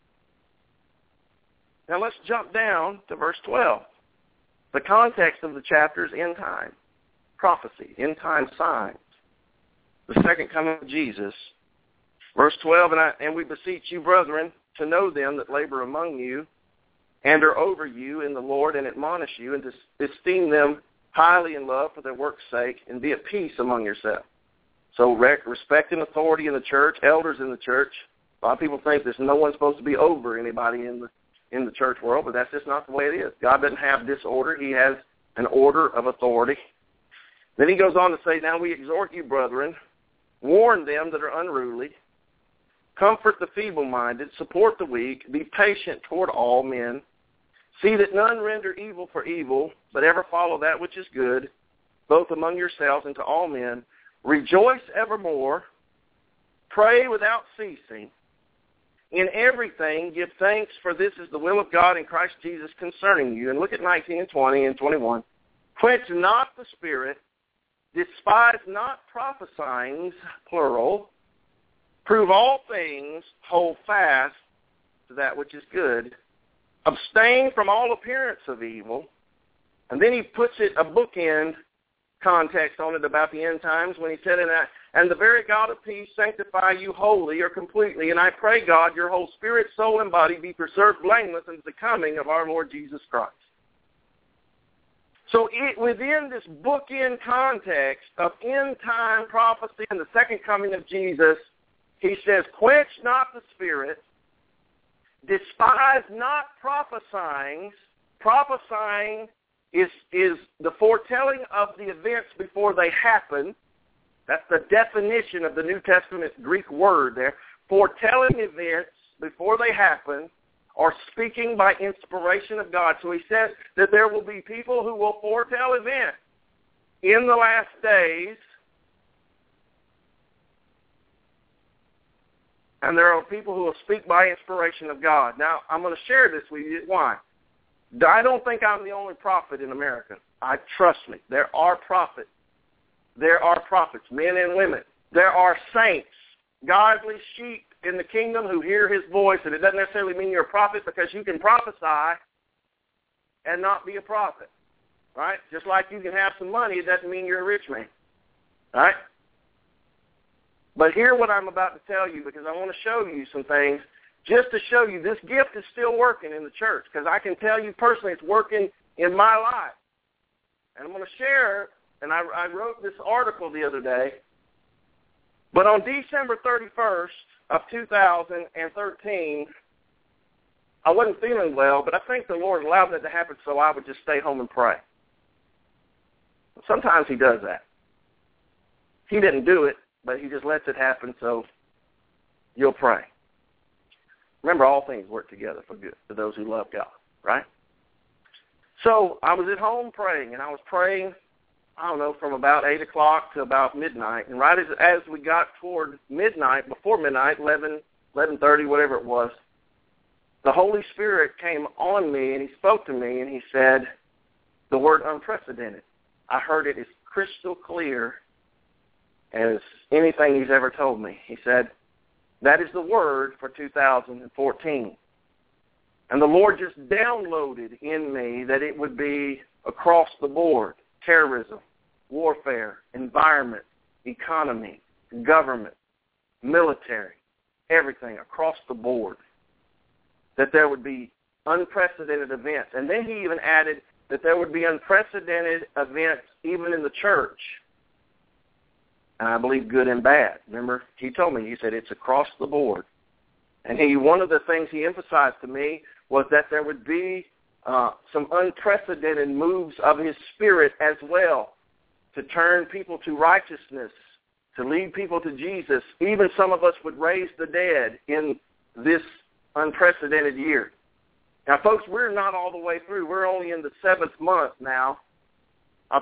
Now let's jump down to verse 12. The context of the chapter is end time prophecy, end time signs, the second coming of Jesus. Verse 12, and we beseech you, brethren, to know them that labor among you and are over you in the Lord, and admonish you, and to esteem them highly in love for their work's sake, and be at peace among yourselves. So respecting authority in the church, elders in the church. A lot of people think there's no one supposed to be over anybody in the church world, but that's just not the way it is. God doesn't have disorder. He has an order of authority. Then he goes on to say, now we exhort you, brethren, warn them that are unruly, comfort the feeble-minded, support the weak, be patient toward all men. See that none render evil for evil, but ever follow that which is good, both among yourselves and to all men. Rejoice evermore, pray without ceasing. In everything give thanks, for this is the will of God in Christ Jesus concerning you. And look at 19 and 20 and 21. Quench not the spirit, despise not prophesying, plural. Prove all things, hold fast to that which is good. Abstain from all appearance of evil. And then he puts it a bookend context on it about the end times when he said, and the very God of peace sanctify you wholly or completely. And I pray, God, your whole spirit, soul, and body be preserved blameless unto the coming of our Lord Jesus Christ. So within this bookend context of end-time prophecy and the second coming of Jesus, he says, quench not the spirit, despise not prophesying. Prophesying is the foretelling of the events before they happen. That's the definition of the New Testament Greek word there. Foretelling events before they happen, or speaking by inspiration of God. So he says that there will be people who will foretell events in the last days, and there are people who will speak by inspiration of God. Now, I'm going to share this with you. Why? I don't think I'm the only prophet in America. Trust me, there are prophets. There are prophets, men and women. There are saints, godly sheep in the kingdom who hear his voice, and it doesn't necessarily mean you're a prophet, because you can prophesy and not be a prophet, right? Just like you can have some money, it doesn't mean you're a rich man, right? But hear what I'm about to tell you, because I want to show you some things just to show you this gift is still working in the church, because I can tell you personally it's working in my life. And I'm going to share, and I wrote this article the other day, but on December 31st of 2013, I wasn't feeling well, but I think the Lord allowed that to happen so I would just stay home and pray. Sometimes he does that. He didn't do it, but he just lets it happen so you'll pray. Remember, all things work together for good to those who love God, right? So I was at home praying, and I was praying, I don't know, from about 8 o'clock to about midnight. And right as we got toward midnight, before midnight, 11:30, whatever it was, the Holy Spirit came on me, and he spoke to me, and he said the word unprecedented. I heard it as crystal clear as anything he's ever told me. He said, that is the word for 2014. And the Lord just downloaded in me that it would be across the board: terrorism, warfare, environment, economy, government, military, everything across the board. That there would be unprecedented events. And then he even added that there would be unprecedented events even in the church. And I believe good and bad. Remember, he told me, he said it's across the board. And one of the things he emphasized to me was that there would be some unprecedented moves of his Spirit as well, to turn people to righteousness, to lead people to Jesus. Even some of us would raise the dead in this unprecedented year. Now, folks, we're not all the way through. We're only in the 7th month now of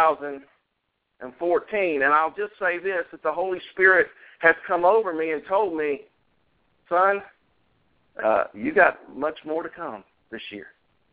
2014. And I'll just say this, that the Holy Spirit has come over me and told me, son, you got much more to come this year.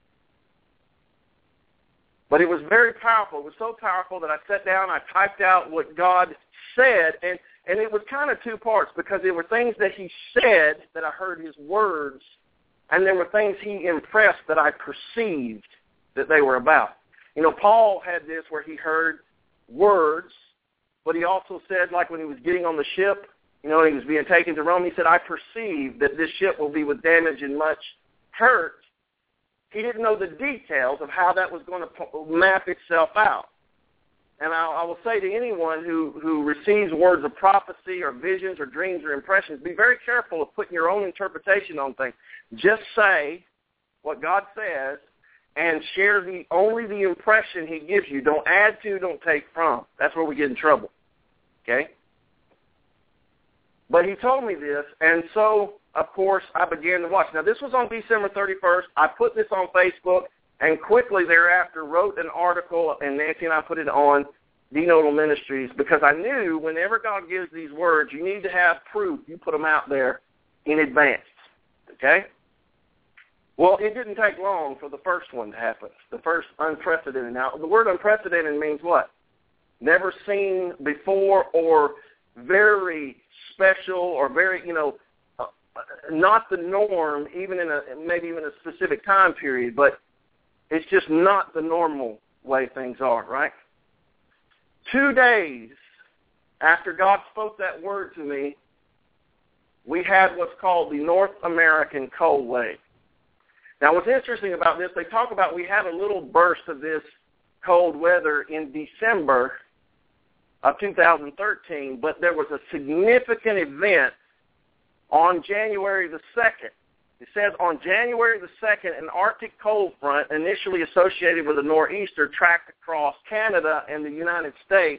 But it was very powerful. It was so powerful that I sat down, I typed out what God said, and it was kind of two parts, because there were things that he said that I heard his words, and there were things he impressed that I perceived that they were about. You know, Paul had this where he heard words, but he also said, like when he was getting on the ship, you know, he was being taken to Rome, he said, I perceive that this ship will be with damage and much hurt. He didn't know the details of how that was going to map itself out. And I will say to anyone who receives words of prophecy or visions or dreams or impressions, be very careful of putting your own interpretation on things. Just say what God says and share only the impression he gives you. Don't add to, don't take from. That's where we get in trouble. Okay? But he told me this, and so, of course, I began to watch. Now, this was on December 31st. I put this on Facebook, and quickly thereafter wrote an article, and Nancy and I put it on Denodal Ministries, because I knew whenever God gives these words, you need to have proof. You put them out there in advance. Okay? Well, it didn't take long for the first one to happen, the first unprecedented. Now, the word unprecedented means what? Never seen before, or very special, or very, not the norm, even in maybe even a specific time period, but it's just not the normal way things are, right? 2 days after God spoke that word to me, we had what's called the North American cold wave. Now, what's interesting about this, they talk about we had a little burst of this cold weather in December of 2013, but there was a significant event on January the 2nd. It says on January the 2nd, an Arctic cold front initially associated with a nor'easter tracked across Canada and the United States.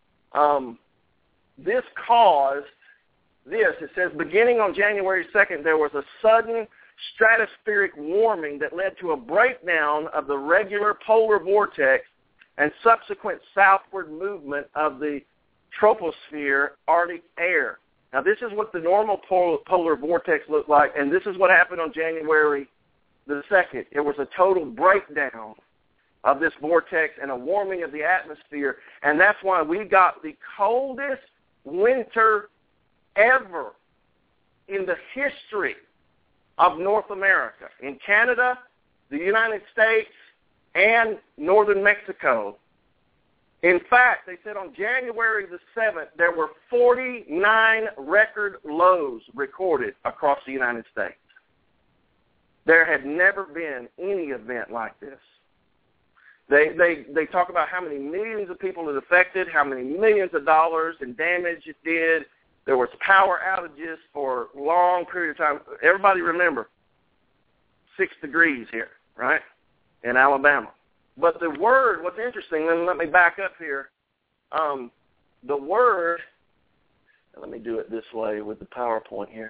This caused this. It says beginning on January 2nd, there was a sudden stratospheric warming that led to a breakdown of the regular polar vortex and subsequent southward movement of the troposphere Arctic air. Now, this is what the normal polar vortex looked like, and this is what happened on January the 2nd. It was a total breakdown of this vortex and a warming of the atmosphere, and that's why we got the coldest winter ever in the history of North America. In Canada, the United States, and northern Mexico. In fact, they said on January the 7th, there were 49 record lows recorded across the United States. There had never been any event like this. They talk about how many millions of people it affected, how many millions of dollars in damage it did. There was power outages for a long period of time. Everybody remember, 6 degrees here, right, in Alabama. But the word, what's interesting, then let me back up here. The word, let me do it this way with the PowerPoint here.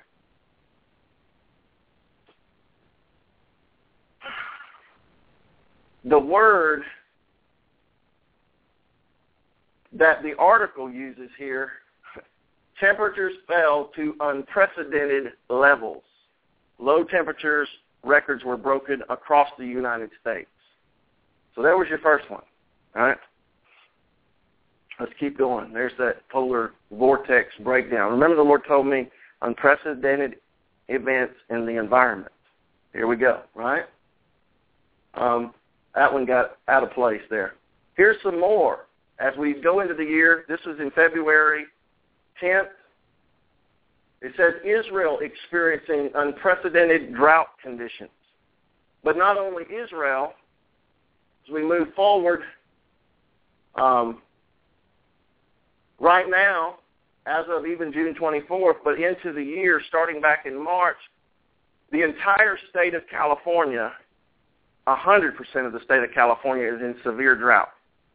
The word that the article uses here, temperatures fell to unprecedented levels. Low temperatures records were broken across the United States. So that was your first one, all right? Let's keep going. There's that polar vortex breakdown. Remember the Lord told me unprecedented events in the environment. Here we go, right? That one got out of place there. Here's some more. As we go into the year, this was in February 10th. It says Israel experiencing unprecedented drought conditions. But not only Israel, as we move forward, right now, as of even June 24th, but into the year, starting back in March, the entire state of California, 100% of the state of California is in severe drought,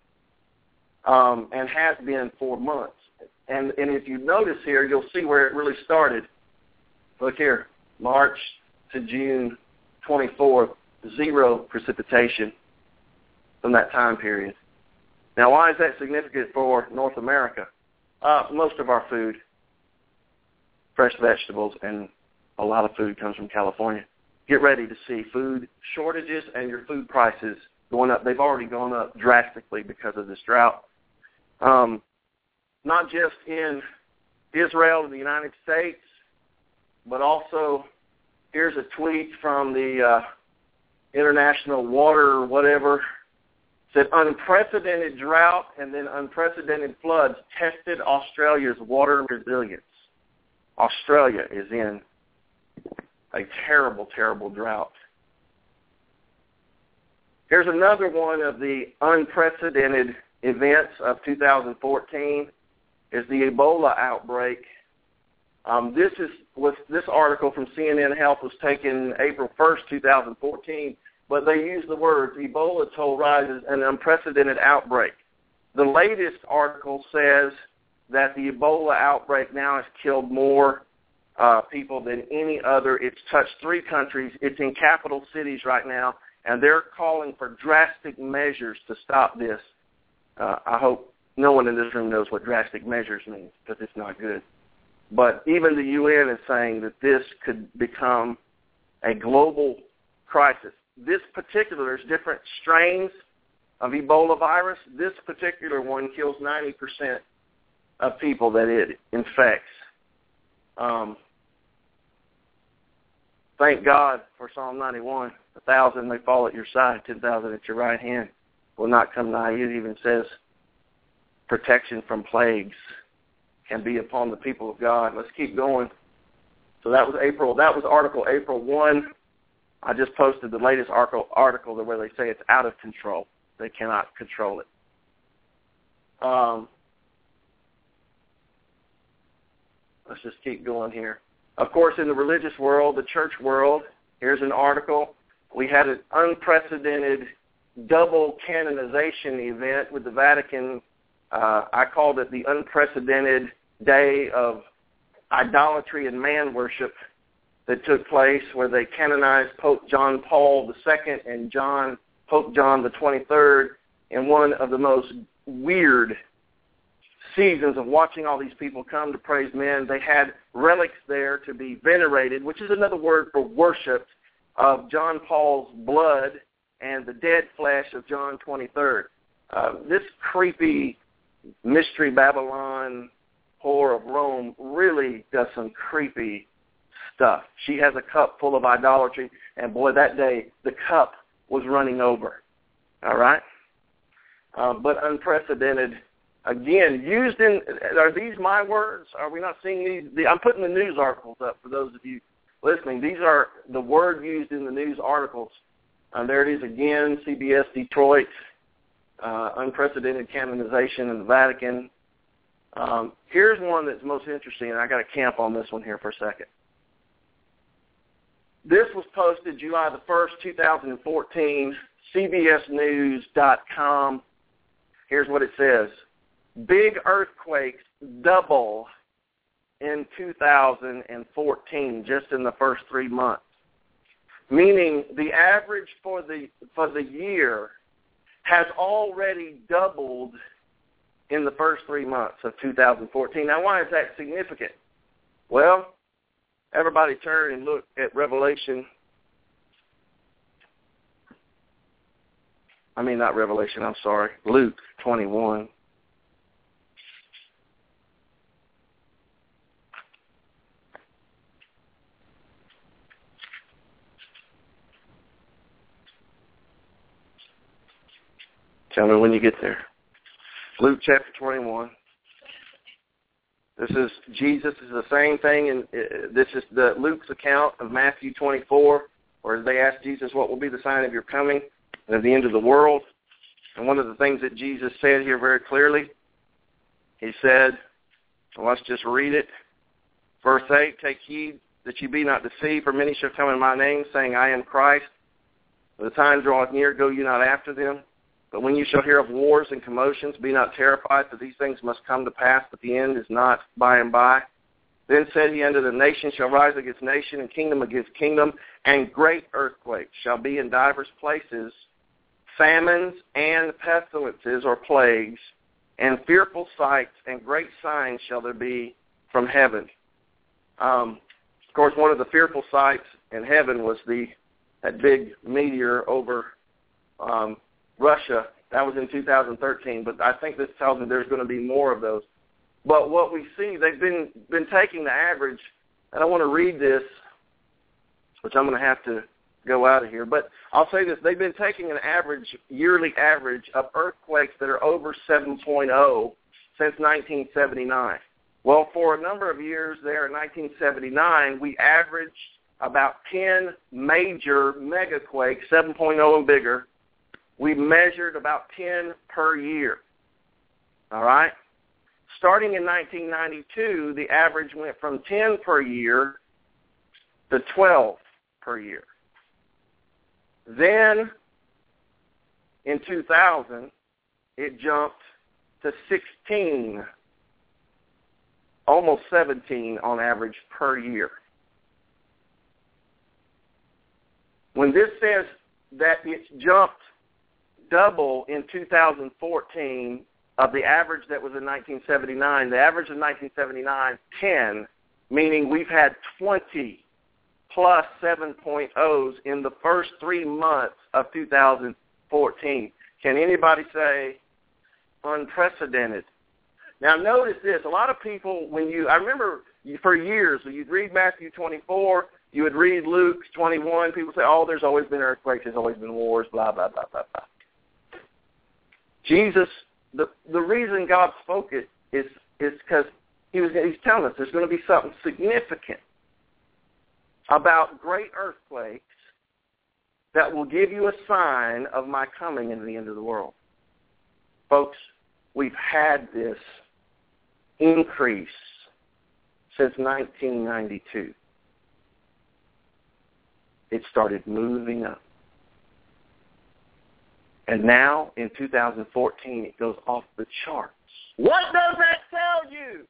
and has been for months. And if you notice here, you'll see where it really started. Look here, March to June 24th, 0 precipitation from that time period. Now, why is that significant for North America? Most of our food, fresh vegetables, and a lot of food comes from California. Get ready to see food shortages and your food prices going up. They've already gone up drastically because of this drought. Not just in Israel and the United States, but also here's a tweet from the International Water whatever. Said unprecedented drought and then unprecedented floods tested Australia's water resilience. Australia is in a terrible, terrible drought. Here's another one of the unprecedented events of 2014 is the Ebola outbreak. This article from CNN Health was taken April 1st, 2014, but they use the words Ebola toll rises an unprecedented outbreak. The latest article says that the Ebola outbreak now has killed more people than any other. It's touched 3 countries. It's in capital cities right now, and they're calling for drastic measures to stop this. I hope no one in this room knows what drastic measures means, because it's not good. But even the UN is saying that this could become a global crisis. This particular, there's different strains of Ebola virus. This particular one kills 90% of people that it infects. Thank God for Psalm 91. 1,000 may fall at your side, 10,000 at your right hand will not come nigh you. It even says protection from plagues can be upon the people of God. Let's keep going. So that was April. That was article April 1. I just posted the latest article where they say it's out of control. They cannot control it. Let's just keep going here. Of course, in the religious world, the church world, Here's an article. We had an unprecedented double canonization event with the Vatican. I called it the unprecedented day of idolatry and man worship that took place, where they canonized Pope John Paul II and Pope John the 23rd in one of the most weird seasons of watching all these people come to praise men. They had relics there to be venerated, which is another word for worship, of John Paul's blood and the dead flesh of John 23rd. This creepy mystery Babylon whore of Rome really does some creepy stuff. She has a cup full of idolatry, and boy, that day the cup was running over. All right? But unprecedented. Again, used in, are these my words? Are we not seeing these? I'm putting the news articles up for those of you listening. These are the word used in the news articles. There it is again, CBS Detroit, unprecedented canonization in the Vatican. Here's one that's most interesting, and I got to camp on this one here for a second. This was posted July the 1st, 2014, CBSnews.com. Here's what it says. Big earthquakes double in 2014, just in the first 3 months. Meaning the average for the year has already doubled in the first 3 months of 2014. Now, why is that significant? Well, everybody turn and look at Luke 21. Tell me when you get there. Luke chapter 21. This is Jesus. This is the same thing, and this is Luke's account of Matthew 24, where they asked Jesus, what will be the sign of your coming and of the end of the world? And one of the things that Jesus said here very clearly, he said, well, let's just read it. Verse 8, take heed that you be not deceived, for many shall come in my name, saying, I am Christ. When the time draweth near, go you not after them. But when you shall hear of wars and commotions, be not terrified, for these things must come to pass, but the end is not by and by. Then said he unto the nation shall rise against nation, and kingdom against kingdom, and great earthquakes shall be in divers places, famines and pestilences or plagues, and fearful sights and great signs shall there be from heaven. Of course, one of the fearful sights in heaven was that big meteor over Russia. That was in 2013, but I think this tells me there's going to be more of those. But what we see, they've been taking the average, and I want to read this, which I'm going to have to go out of here. But I'll say this. They've been taking an yearly average of earthquakes that are over 7.0 since 1979. Well, for a number of years there in 1979, we averaged about 10 major megaquakes, 7.0 and bigger. We measured about 10 per year. All right? Starting in 1992, the average went from 10 per year to 12 per year. Then, in 2000, it jumped to 16, almost 17 on average per year. When this says that it's jumped double in 2014 of the average that was in 1979, the average in 1979, 10, meaning we've had 20 plus 7.0s in the first 3 months of 2014. Can anybody say unprecedented? Now notice this. A lot of people, I remember for years, when you'd read Matthew 24, you would read Luke 21, people say, oh, there's always been earthquakes, there's always been wars, blah, blah, blah, blah, blah. Jesus, the reason God spoke it is because he's telling us there's going to be something significant about great earthquakes that will give you a sign of my coming in the end of the world. Folks, we've had this increase since 1992. it started moving up. And now, in 2014, it goes off the charts. What does that tell you?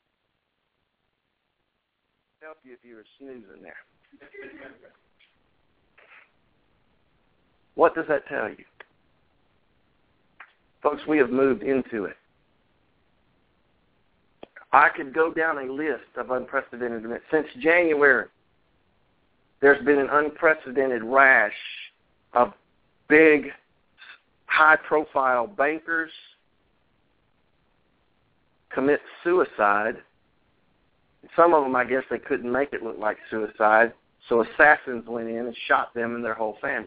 Help you if you were snoozing there. What does that tell you? Folks, we have moved into it. I could go down a list of unprecedented events. Since January, there's been an unprecedented rash of big, high-profile bankers commit suicide. Some of them, I guess, they couldn't make it look like suicide, so assassins went in and shot them and their whole family.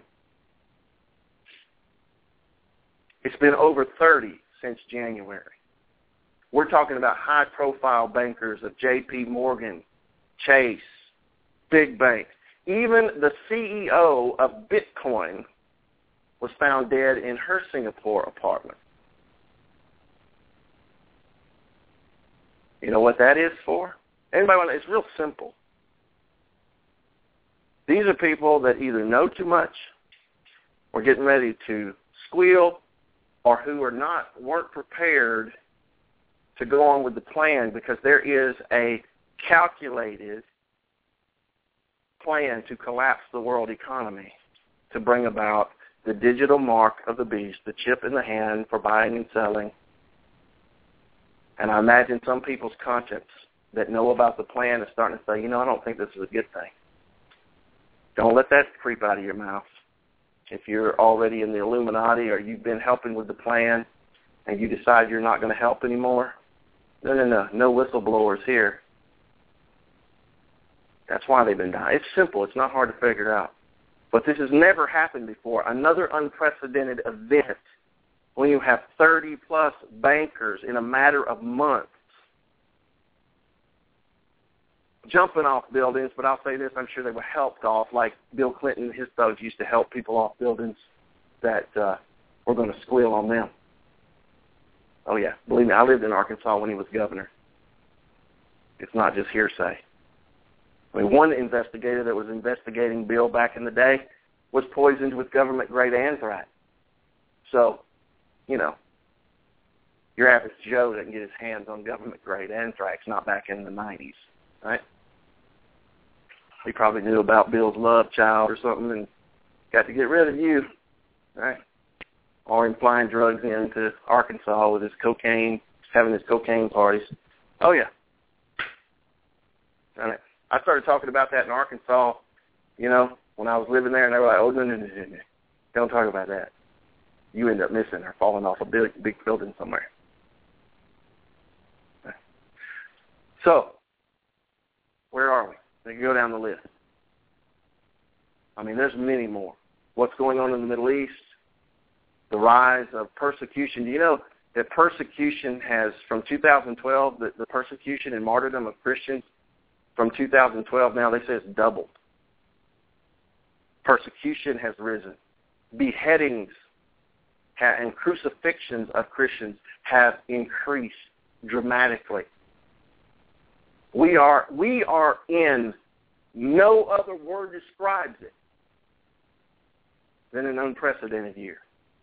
It's been over 30 since January. We're talking about high-profile bankers of J.P. Morgan, Chase, big banks. Even the CEO of Bitcoin was found dead in her Singapore apartment. You know what that is for? Anybody want to? It's real simple. These are people that either know too much or getting ready to squeal, or who weren't prepared to go on with the plan, because there is a calculated plan to collapse the world economy to bring about the digital mark of the beast, the chip in the hand for buying and selling. And I imagine some people's conscience that know about the plan is starting to say, I don't think this is a good thing. Don't let that creep out of your mouth. If you're already in the Illuminati or you've been helping with the plan and you decide you're not going to help anymore, no whistleblowers here. That's why they've been dying. It's simple. It's not hard to figure out. But this has never happened before. Another unprecedented event when you have 30-plus bankers in a matter of months jumping off buildings, but I'll say this, I'm sure they were helped off, like Bill Clinton and his thugs used to help people off buildings that were going to squeal on them. Oh, yeah. Believe me, I lived in Arkansas when he was governor. It's not just hearsay. I mean, one investigator that was investigating Bill back in the day was poisoned with government-grade anthrax. So, your average Joe doesn't get his hands on government-grade anthrax, not back in the 90s, right? He probably knew about Bill's love child or something and got to get rid of you, right? Or him flying drugs into Arkansas with his cocaine, having his cocaine parties. Oh, yeah. And I started talking about that in Arkansas, when I was living there, and they were like, oh, no. Don't talk about that. You end up missing or falling off a big building somewhere. So, where are we? We can go down the list. I mean, there's many more. What's going on in the Middle East, the rise of persecution. Do you know that persecution has, from 2012, the persecution and martyrdom of Christians, from 2012 now, they say it's doubled. Persecution has risen. Beheadings and crucifixions of Christians have increased dramatically. We are in, no other word describes it than an unprecedented year.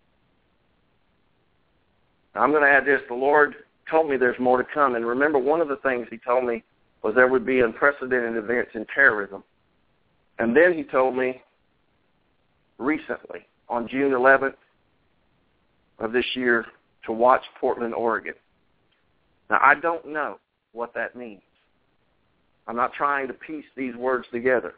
Now, I'm going to add this. The Lord told me there's more to come. And remember, one of the things he told me was there would be unprecedented events in terrorism. And then he told me recently, on June 11th of this year, to watch Portland, Oregon. Now, I don't know what that means. I'm not trying to piece these words together.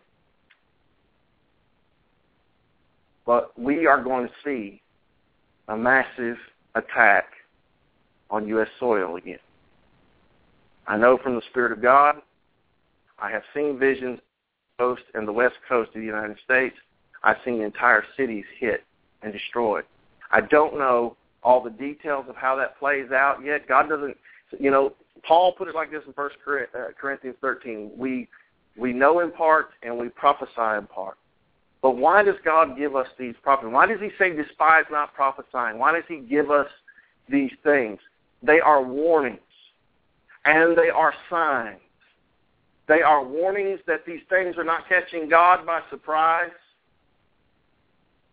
But we are going to see a massive attack on U.S. soil again. I know from the Spirit of God, I have seen visions on the coast and the west coast of the United States. I've seen entire cities hit and destroyed. I don't know all the details of how that plays out yet. God doesn't, Paul put it like this in 1 Corinthians 13. We know in part and we prophesy in part. But why does God give us these prophecies? Why does he say despise not prophesying? Why does he give us these things? They are warnings and they are signs. They are warnings that these things are not catching God by surprise.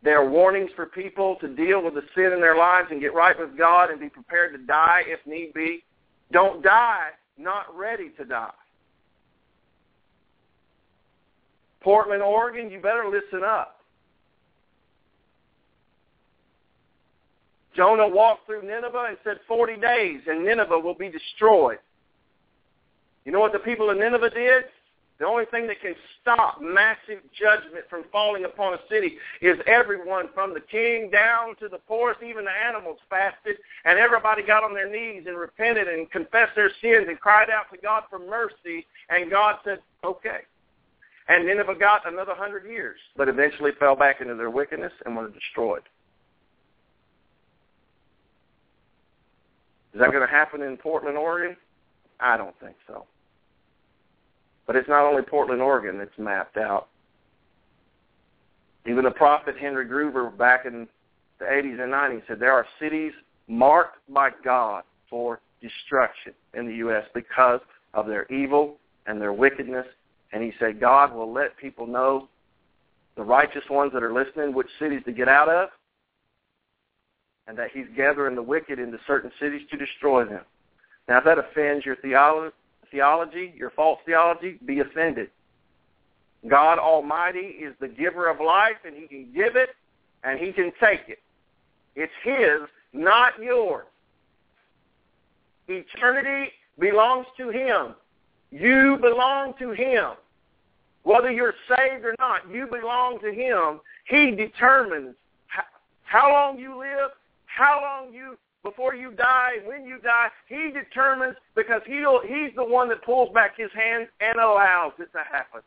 There are warnings for people to deal with the sin in their lives and get right with God and be prepared to die if need be. Don't die not ready to die. Portland, Oregon, you better listen up. Jonah walked through Nineveh and said 40 days and Nineveh will be destroyed. You know what the people of Nineveh did? The only thing that can stop massive judgment from falling upon a city is everyone from the king down to the poorest, even the animals fasted, and everybody got on their knees and repented and confessed their sins and cried out to God for mercy, and God said, okay. And Nineveh got another 100 years, but eventually fell back into their wickedness and were destroyed. Is that going to happen in Portland, Oregon? I don't think so. But it's not only Portland, Oregon that's mapped out. Even the prophet Henry Gruver back in the 80s and 90s said there are cities marked by God for destruction in the U.S. because of their evil and their wickedness. And he said God will let people know, the righteous ones that are listening, which cities to get out of, and that he's gathering the wicked into certain cities to destroy them. Now, if that offends your theology, your false theology, be offended. God Almighty is the giver of life, and he can give it, and he can take it. It's his, not yours. Eternity belongs to him. You belong to him. Whether you're saved or not, you belong to him. He determines how long you live, how long before you die, when you die. He determines, because he's the one that pulls back his hand and allows it to happen.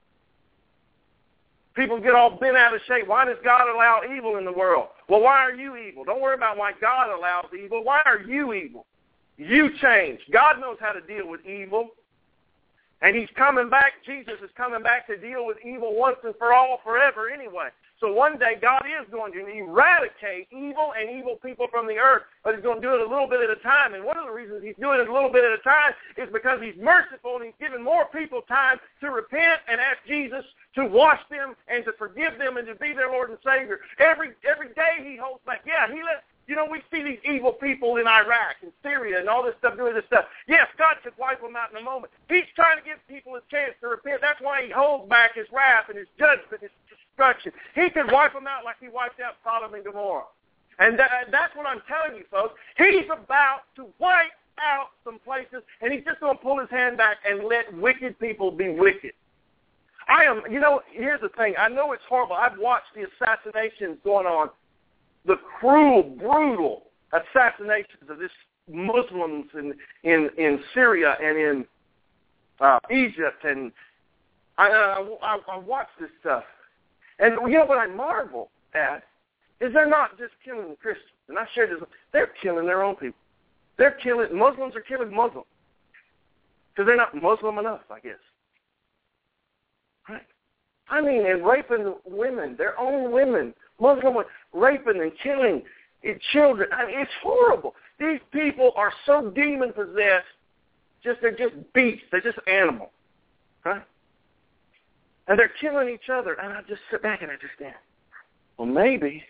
People get all bent out of shape. Why does God allow evil in the world? Well, why are you evil? Don't worry about why God allows evil. Why are you evil? You change. God knows how to deal with evil. And he's coming back. Jesus is coming back to deal with evil once and for all, forever anyway. So one day God is going to eradicate evil and evil people from the earth, but he's going to do it a little bit at a time. And one of the reasons he's doing it a little bit at a time is because he's merciful and he's giving more people time to repent and ask Jesus to wash them and to forgive them and to be their Lord and Savior. Every day he holds back. Yeah, he lets. You know, we see these evil people in Iraq and Syria and all this stuff doing this stuff. Yes, God could wipe them out in a moment. He's trying to give people a chance to repent. That's why he holds back his wrath and his judgment, his destruction. He could wipe them out like he wiped out Sodom and Gomorrah. And that's what I'm telling you, folks. He's about to wipe out some places, and he's just going to pull his hand back and let wicked people be wicked. Here's the thing. I know it's horrible. I've watched the assassinations going on, the cruel, brutal assassinations of these Muslims in Syria and in Egypt, and I watch this stuff. And you know what I marvel at is they're not just killing Christians. And I shared this. They're killing their own people. Muslims are killing Muslims because they're not Muslim enough, I guess. Right? I mean, and raping women, their own women, Muslim women, raping and killing children. I mean, it's horrible. These people are so demon-possessed, they're just beasts. They're just animals. Right? And they're killing each other. And I just sit back and I just think, well, maybe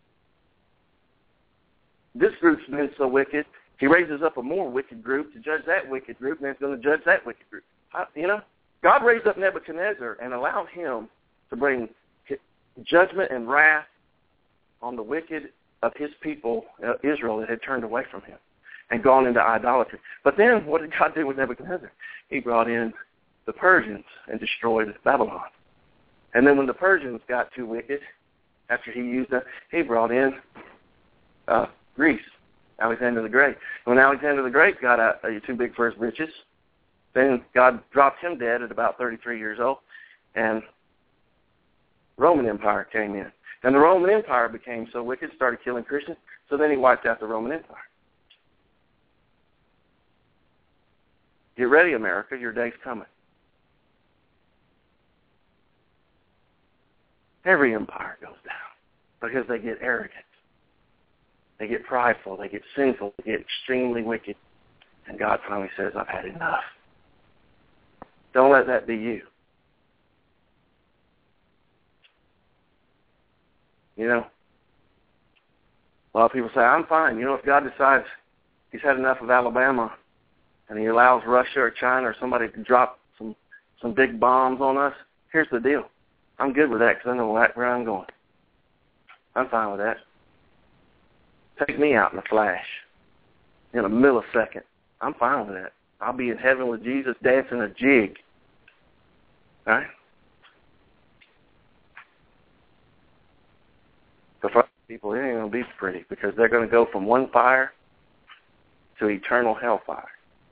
this group's been so wicked, he raises up a more wicked group to judge that wicked group, and then he's going to judge that wicked group. God raised up Nebuchadnezzar and allowed him to bring judgment and wrath on the wicked of his people, Israel, that had turned away from him and gone into idolatry. But then what did God do with Nebuchadnezzar? He brought in the Persians and destroyed Babylon. And then when the Persians got too wicked, after he used them, he brought in Greece, Alexander the Great. When Alexander the Great got too big for his britches, then God dropped him dead at about 33 years old, and Roman Empire came in. And the Roman Empire became so wicked, started killing Christians, so then he wiped out the Roman Empire. Get ready, America, your day's coming. Every empire goes down because they get arrogant. They get prideful. They get sinful. They get extremely wicked. And God finally says, I've had enough. Don't let that be you. You know, a lot of people say, I'm fine. You know, if God decides he's had enough of Alabama and he allows Russia or China or somebody to drop some big bombs on us, here's the deal. I'm good with that because I know where I'm going. I'm fine with that. Take me out in a flash, in a millisecond. I'm fine with that. I'll be in heaven with Jesus dancing a jig. All right? But for people, it ain't going to be pretty because they're going to go from one fire to eternal hellfire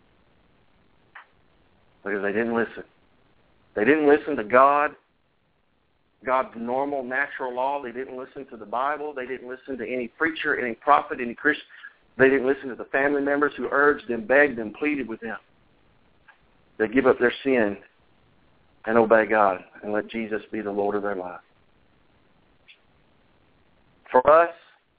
because they didn't listen. They didn't listen to God, God's normal, natural law. They didn't listen to the Bible. They didn't listen to any preacher, any prophet, any Christian. They didn't listen to the family members who urged and begged and pleaded with them. They give up their sin and obey God and let Jesus be the Lord of their life. For us,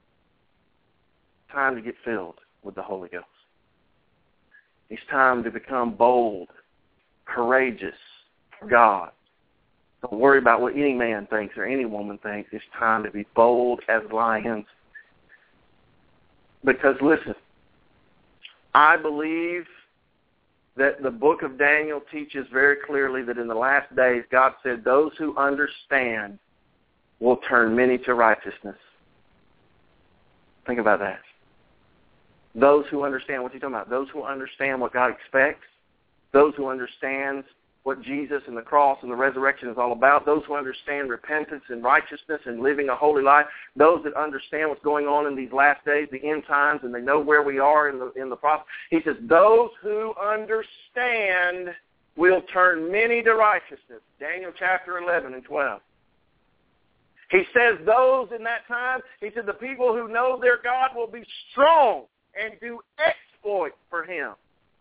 time to get filled with the Holy Ghost. It's time to become bold, courageous for God. Don't worry about what any man thinks or any woman thinks. It's time to be bold as lions. Because listen, I believe that the book of Daniel teaches very clearly that in the last days, God said, those who understand will turn many to righteousness. Think about that. Those who understand, what's he talking about? Those who understand what God expects, those who understand what Jesus and the cross and the resurrection is all about, those who understand repentance and righteousness and living a holy life, those that understand what's going on in these last days, the end times, and they know where we are in the process. He says, those who understand will turn many to righteousness. Daniel chapter 11 and 12. He says those in that time, he said the people who know their God will be strong and do exploits for him.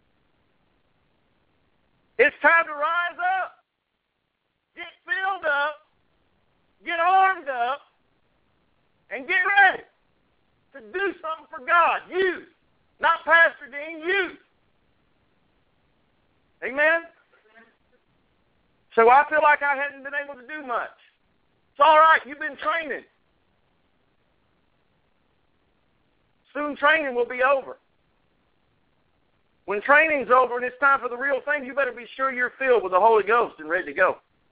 It's time to rise up, get filled up, get armed up, and get ready to do something for God. You, not Pastor Dean, you. Amen? So I feel like I hadn't been able to do much. It's all right. You've been training. Soon training will be over. When training's over and it's time for the real thing, you better be sure you're filled with the Holy Ghost and ready to go.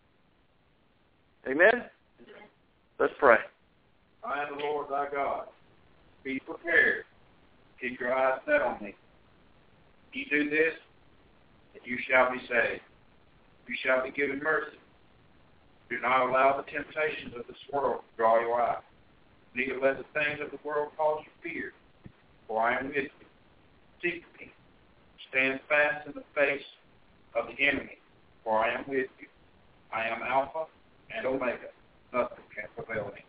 Amen? Let's pray. I am the Lord thy God. Be prepared. Keep your eyes set on me. You do this, and you shall be saved. You shall be given mercy. Do not allow the temptations of this world to draw your eye. Neither let the things of the world cause you fear. For I am with you. Seek me. Stand fast in the face of the enemy, for I am with you. I am Alpha and Omega. Nothing can prevail me.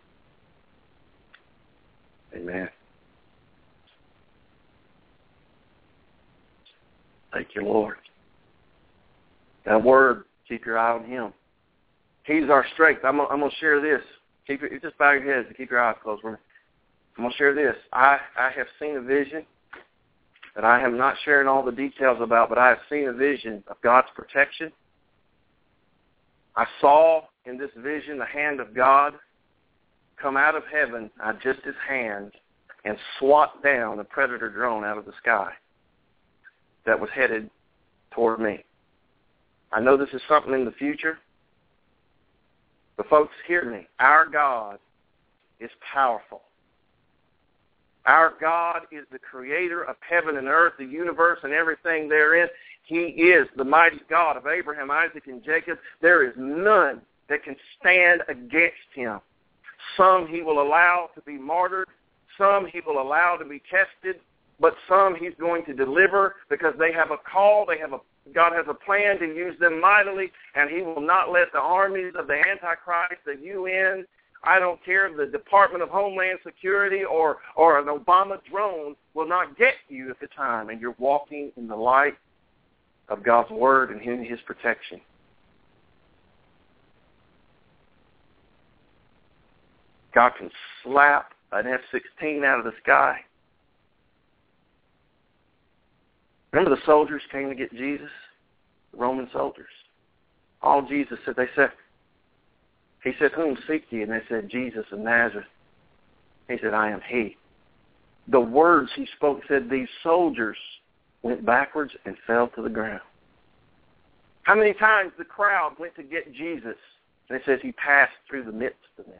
Amen. Thank you, Lord. That word, keep your eye on him. He's our strength. I'm going to share this. Just bow your heads and keep your eyes closed. I'm going to share this. I have seen a vision that I am not sharing all the details about, but I have seen a vision of God's protection. I saw in this vision the hand of God come out of heaven, just his hand, and swat down a predator drone out of the sky that was headed toward me. I know this is something in the future, but folks, hear me. Our God is powerful. Our God is the creator of heaven and earth, the universe, and everything therein. He is the mighty God of Abraham, Isaac, and Jacob. There is none that can stand against him. Some he will allow to be martyred. Some he will allow to be tested. But some he's going to deliver because they have a call. God has a plan to use them mightily, and he will not let the armies of the Antichrist, the UN, I don't care if the Department of Homeland Security or an Obama drone will not get you at the time, and you're walking in the light of God's Word and in his protection. God can slap an F-16 out of the sky. Remember the soldiers came to get Jesus? The Roman soldiers. All Jesus said, he said, whom seek ye? And they said, Jesus of Nazareth. He said, I am he. The words he spoke said these soldiers went backwards and fell to the ground. How many times the crowd went to get Jesus, and it says he passed through the midst of them.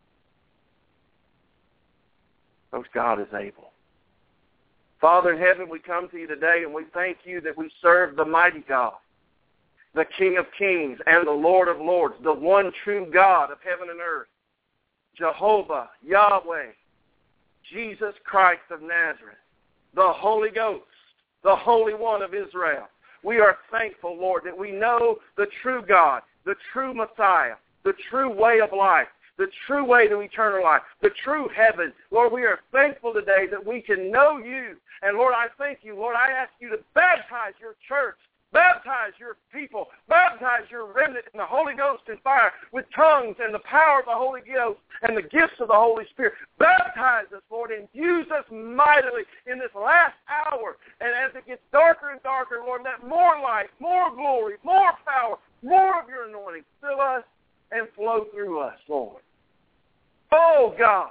Folks, God is able. Father in heaven, we come to you today, and we thank you that we serve the mighty God, the King of kings and the Lord of lords, the one true God of heaven and earth, Jehovah, Yahweh, Jesus Christ of Nazareth, the Holy Ghost, the Holy One of Israel. We are thankful, Lord, that we know the true God, the true Messiah, the true way of life, the true way to eternal life, the true heaven. Lord, we are thankful today that we can know you. And Lord, I thank you. Lord, I ask you to baptize your church, baptize your people, baptize your remnant in the Holy Ghost and fire with tongues and the power of the Holy Ghost and the gifts of the Holy Spirit. Baptize us, Lord, and use us mightily in this last hour. And as it gets darker and darker, Lord, let more light, more glory, more power, more of your anointing fill us and flow through us, Lord. Oh, God.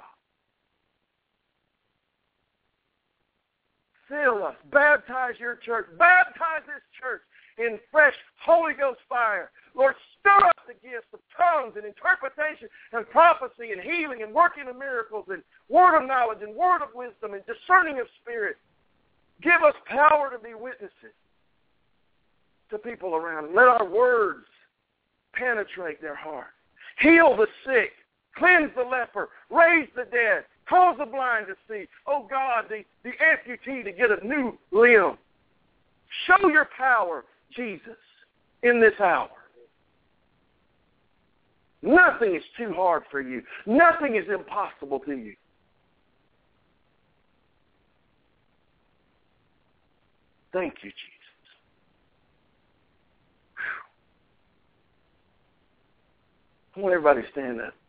Fill us. Baptize your church. Baptize this church in fresh Holy Ghost fire. Lord, stir up the gifts of tongues and interpretation and prophecy and healing and working of miracles and word of knowledge and word of wisdom and discerning of spirit. Give us power to be witnesses to people around. Let our words penetrate their heart. Heal the sick. Cleanse the leper. Raise the dead. Cause the blind to see. Oh, God, the amputee to get a new limb. Show your power, Jesus, in this hour. Nothing is too hard for you. Nothing is impossible to you. Thank you, Jesus. I want everybody to stand up.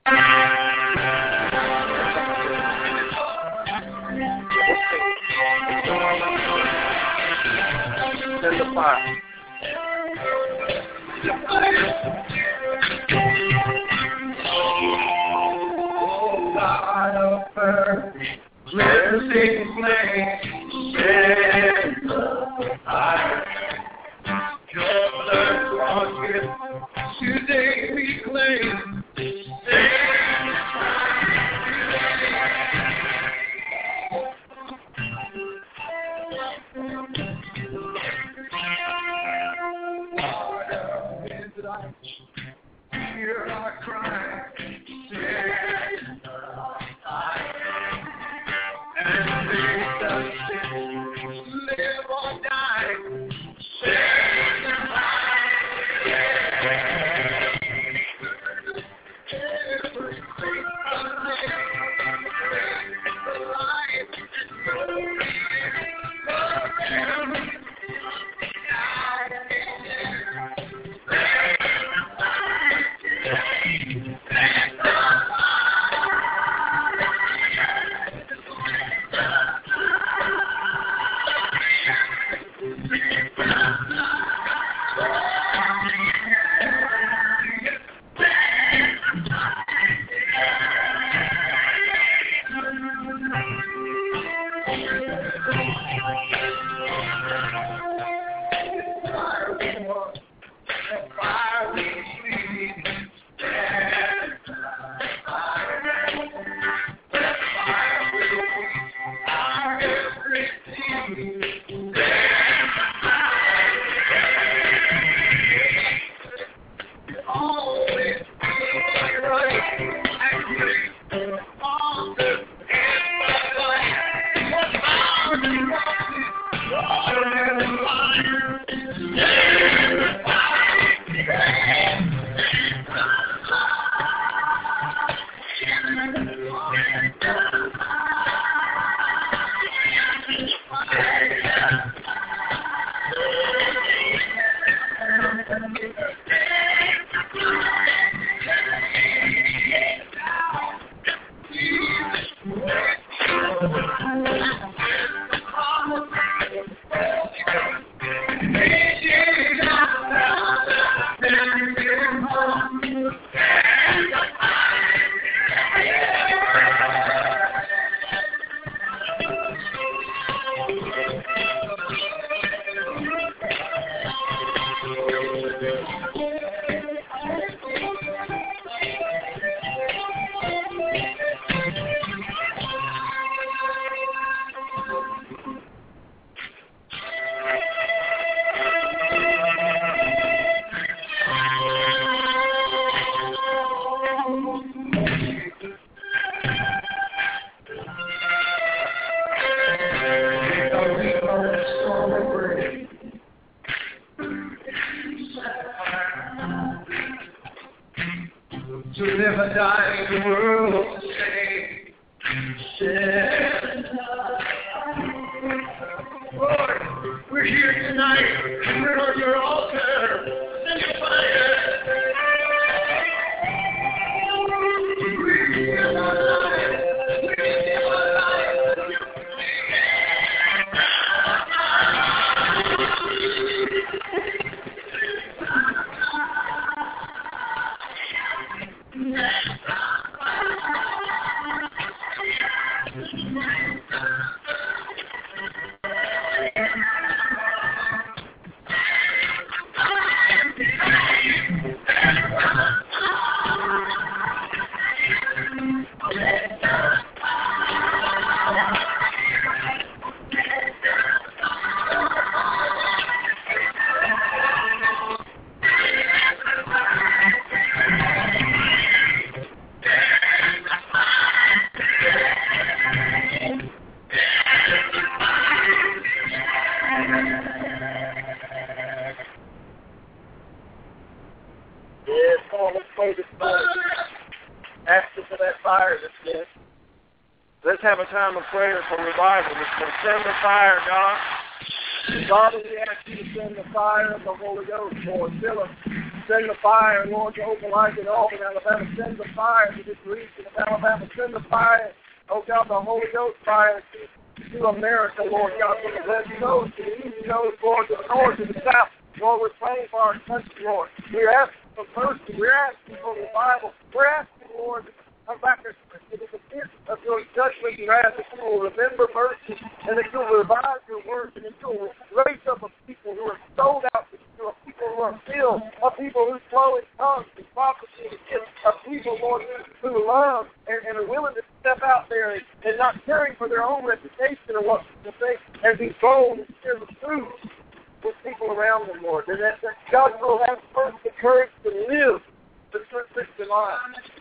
Send the fire. Oh, God of earth, blessing flame, send the fire. Your blood brought gift, today we claim. Hear our cry, send the fire, and make us live or die, send the fire, everything To live a dying world, say, Lord, we're here tonight, we're on your altar, send your fire. Let's have a time of prayer for revival. Send the fire, God. Father, we ask you to send the fire of the Holy Ghost, Lord. Fill us. Send the fire, Lord, to Opelika and Albany, Alabama. Send the fire to this region of Alabama. Send the fire, oh God, the Holy Ghost fire to America, Lord God, from the West Coast to the East Coast, Lord, to the North to the South. Lord, we're praying for our country, Lord. We're asking for mercy. We're asking for revival. We're asking, Lord, to come back to the defense of your judgment and wrath, that you will remember mercy, and that you will revive your work, and that you will raise up a people who are sold out to you, a people who are filled, a people who flow in tongues and prophecy, and gifts, a people, Lord, who love and are willing to step out there and not caring for their own reputation or what people think, and be bold and share the truth with people around them, Lord. And that God will have first the courage to live the true Christian life.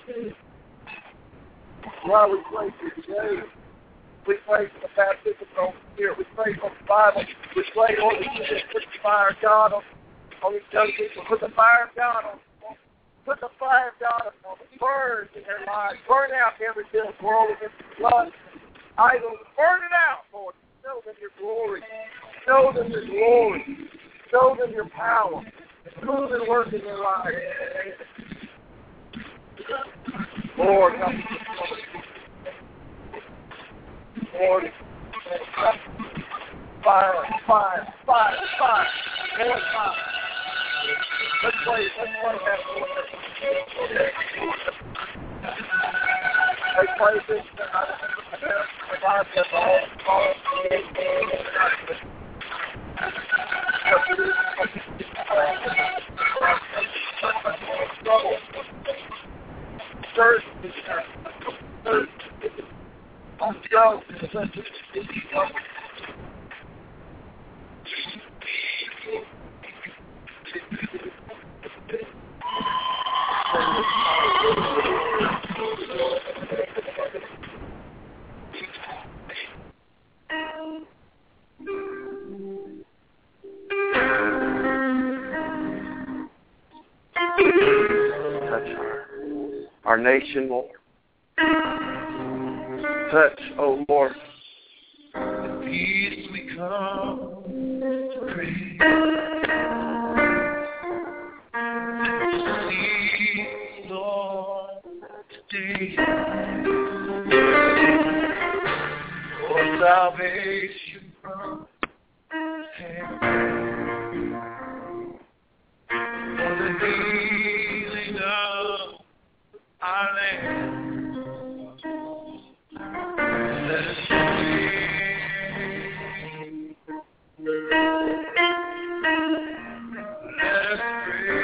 God, we pray for today. We pray for the baptism of the Spirit. We pray for the Bible. We pray, Lord, that you just put the fire of God on these young people. Put the fire of God on them. Put the fire of God on them. Burn in their lives. Burn out every bit of world against blood. Idols. Burn it out, Lord. Show them your glory. Show them your glory. Show them your power. Move and work in their lives. Lord, help us. Lord, fire, fire, fire, fire, more fire. Let's play that. Let's play this. Our nation, Lord. Touch, oh Lord. In peace we come to pray. Please, Lord, today for salvation from hell. For the healing of our land. Let us pray. Let us pray.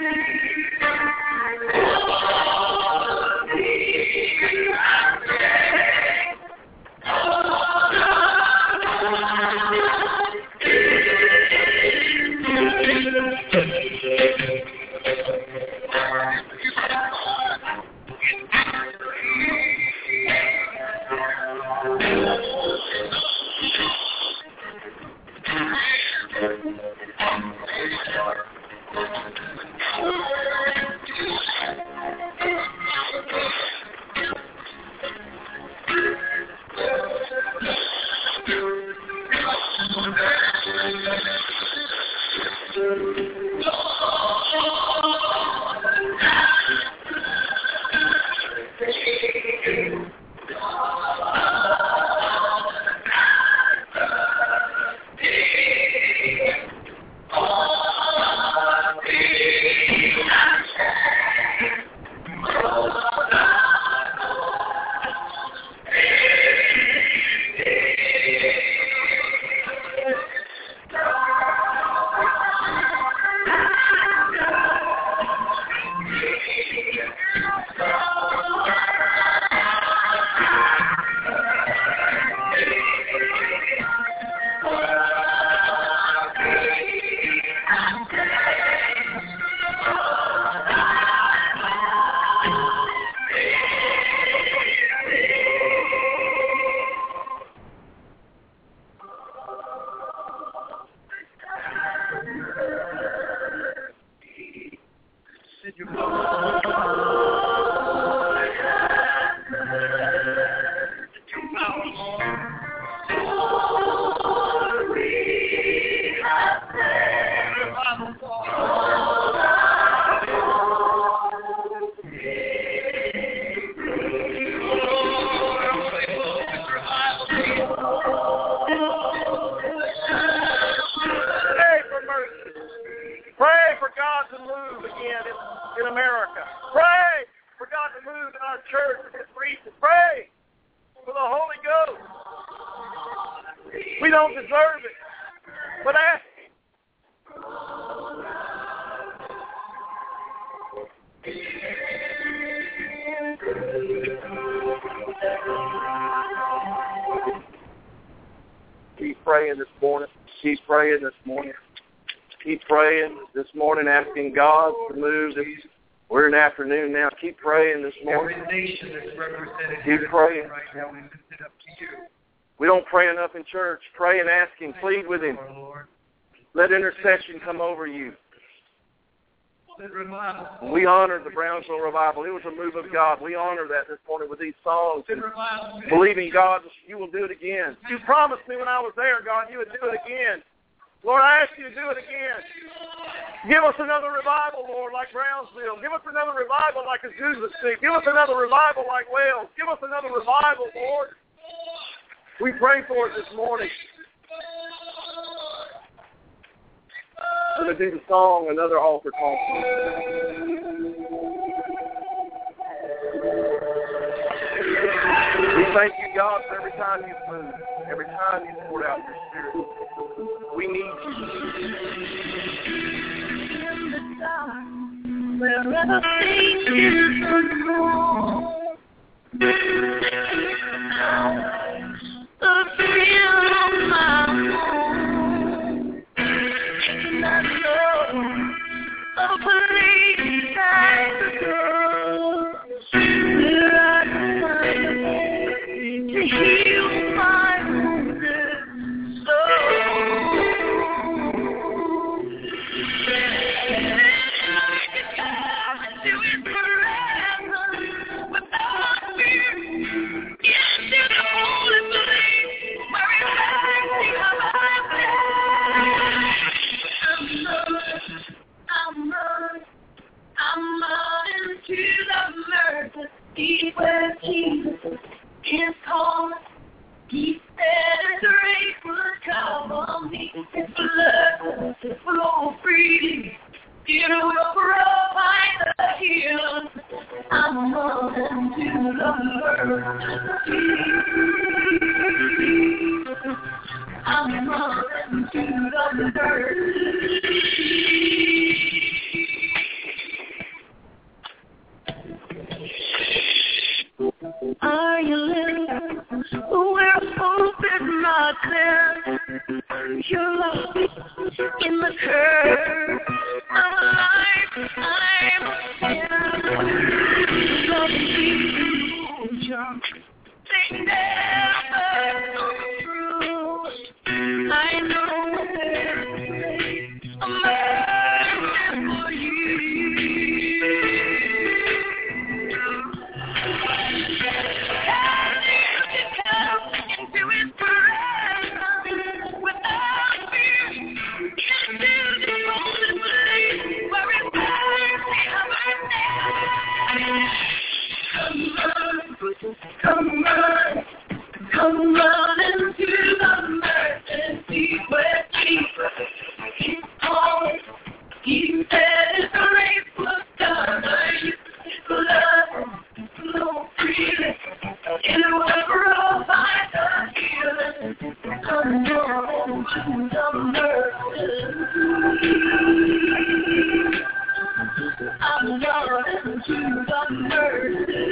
Asking God to move. We're in the afternoon now. Keep praying this morning. Every nation is represented. Keep praying. Right now, we lift it up to you. We don't pray enough in church. Pray and ask Him. Plead with Him. Let intercession come over you. We honor the Brownsville Revival. It was a move of God. We honor that this morning with these songs. Believing God, you will do it again. You promised me when I was there, God, you would do it again. Lord, I ask you to do it again. Give us another revival, Lord, like Brownsville. Give us another revival like Azusa Street. Give us another revival like Wales. Give us another revival, Lord. We pray for it this morning. I'm going to do the song, Another Altar Call. We thank you, God, for every time you've moved, every time you've poured out your Spirit. We need you. In the dark, wherever things is wrong, the freedom of my home, and I know a place I could go, where I can find a way to heal my wounded soul. I'm running to the mercy where Jesus is calling. He said the race would cover me. His blood will flow freely. It will provide the healing. I'm running to the mercy. I'm running to the mercy. Are you living where hope is not there? Your love in the curve of a lifetime of future. They never come true. I know there's a mercy for you. Come on into the mercy where Jesus is calling. He said it's a race was done. Blood flow freely in a river of life and healing. Come on to the mercy. I'm running to the mercy.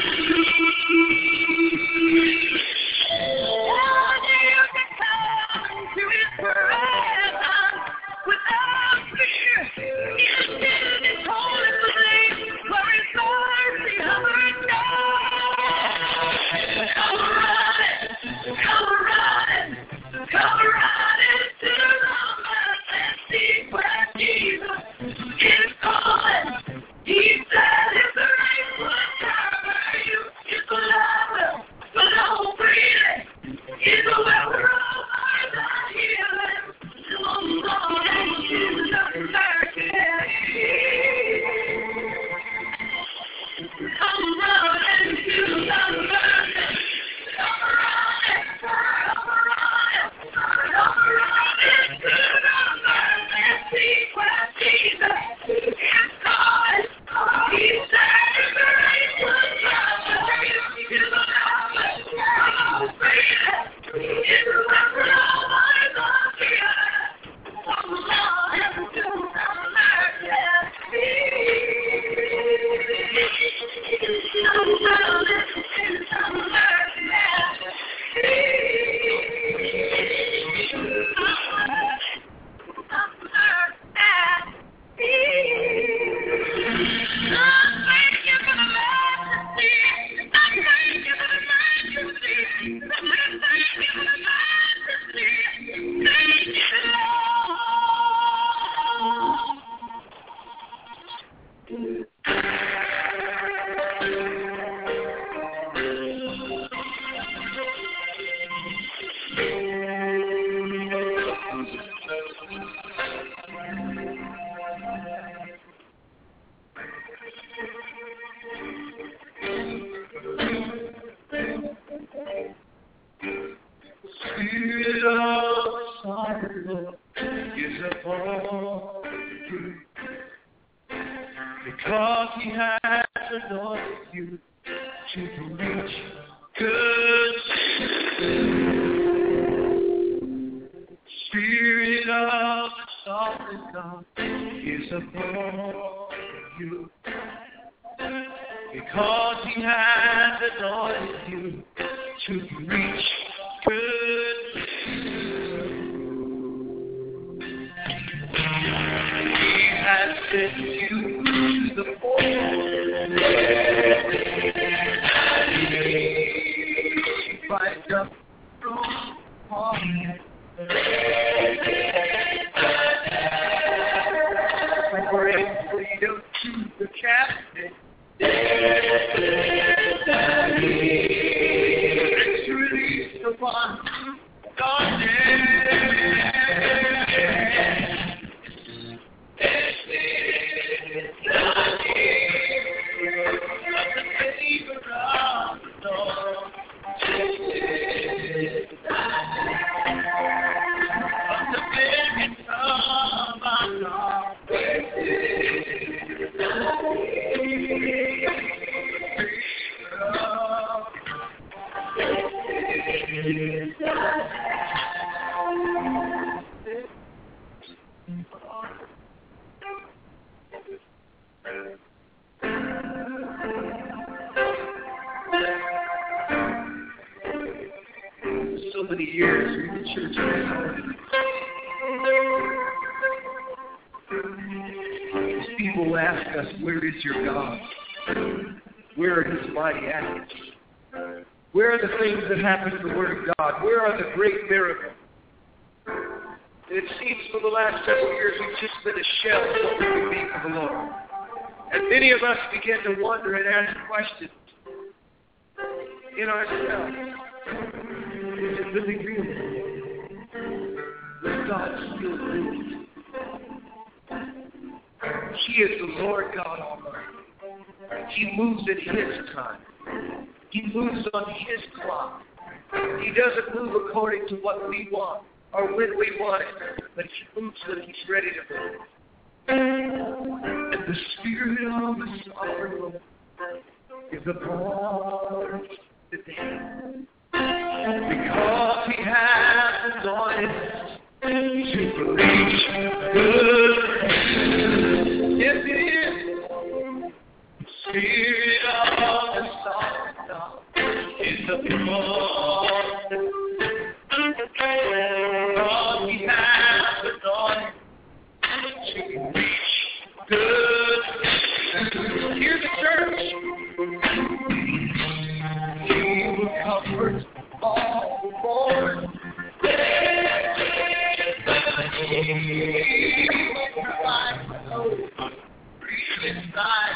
Spirit of sorrow is upon you, because He has anointed you to preach good. Spirit of the sovereign God is upon you, because He has anointed you to preach good. He has sent you to the poor. Fight up strong heart. Bring freedom to the captive. To release the one the years in the church. People ask us, where is your God? Where are his mighty acts? Where are the things that happen in the Word of God? Where are the great miracles? It seems for the last several years we've just been a shell of what we could be for the Lord. And many of us begin to wonder and ask questions in ourselves. Is it really real? Is God still moving? He is the Lord God Almighty. He moves in his time. He moves on his clock. He doesn't move according to what we want or when we want it, but he moves when he's ready to move. And the Spirit of the Sovereign Lord is upon today. Because he has anointed to preach good news. Yes, it is. The Spirit of the Sovereign Lord is upon because he has anointed to preach good news. Hear the church. He will comfort all the mourn. He will provide those inside.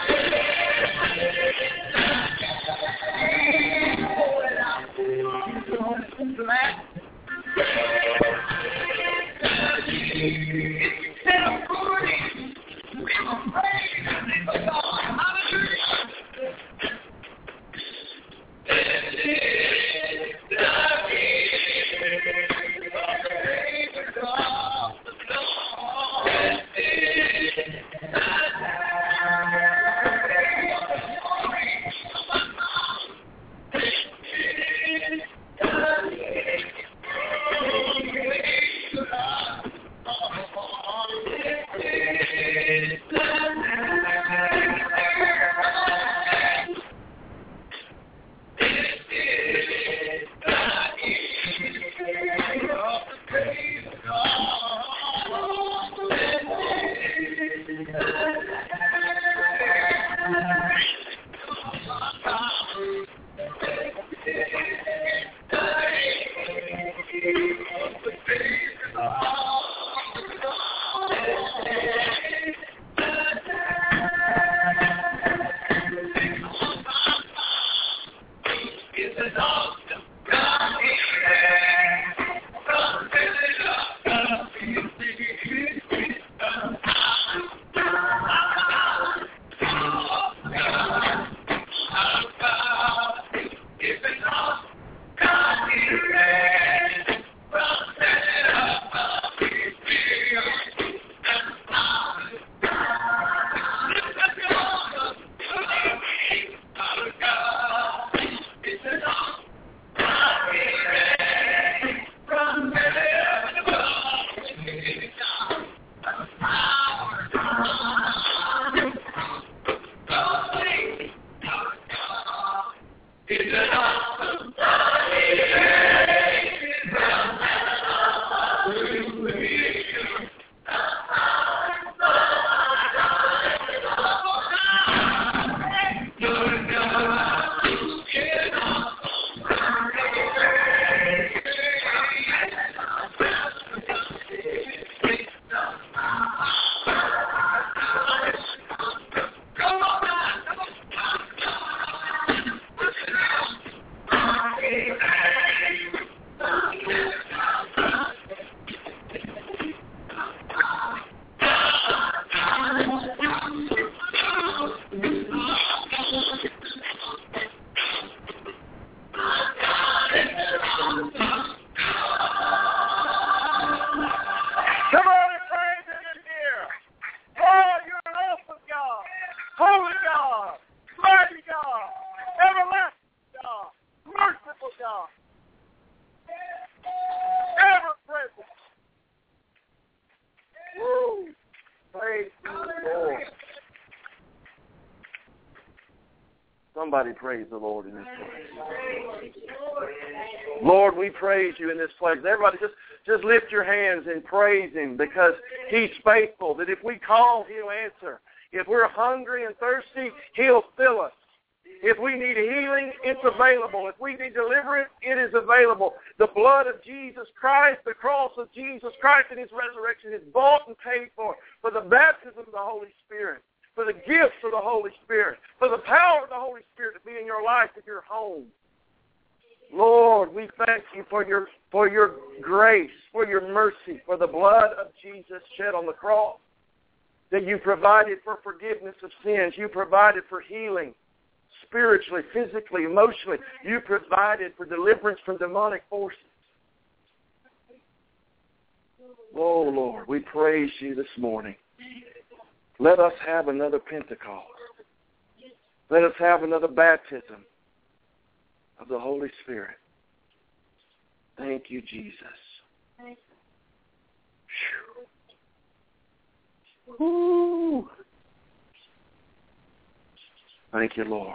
Pour it out. Black. Instead of mourning, we will praise God. Hallelujah. Somebody praise the Lord in this place. Lord, we praise you in this place. Everybody just lift your hands and praise him because he's faithful, that if we call, he'll answer. If we're hungry and thirsty, he'll fill us. If we need healing, it's available. If we need deliverance, it is available. The blood of Jesus Christ, the cross of Jesus Christ and his resurrection is bought and paid for the baptism of the Holy Spirit, for the gifts of the Holy Spirit, for the power of the Holy Spirit to be in your life, in your home. Lord, we thank you for your grace, for your mercy, for the blood of Jesus shed on the cross, that you provided for forgiveness of sins. You provided for healing spiritually, physically, emotionally. You provided for deliverance from demonic forces. Oh, Lord, we praise you this morning. Let us have another Pentecost. Let us have another baptism of the Holy Spirit. Thank you, Jesus. Whew. Thank you, Lord.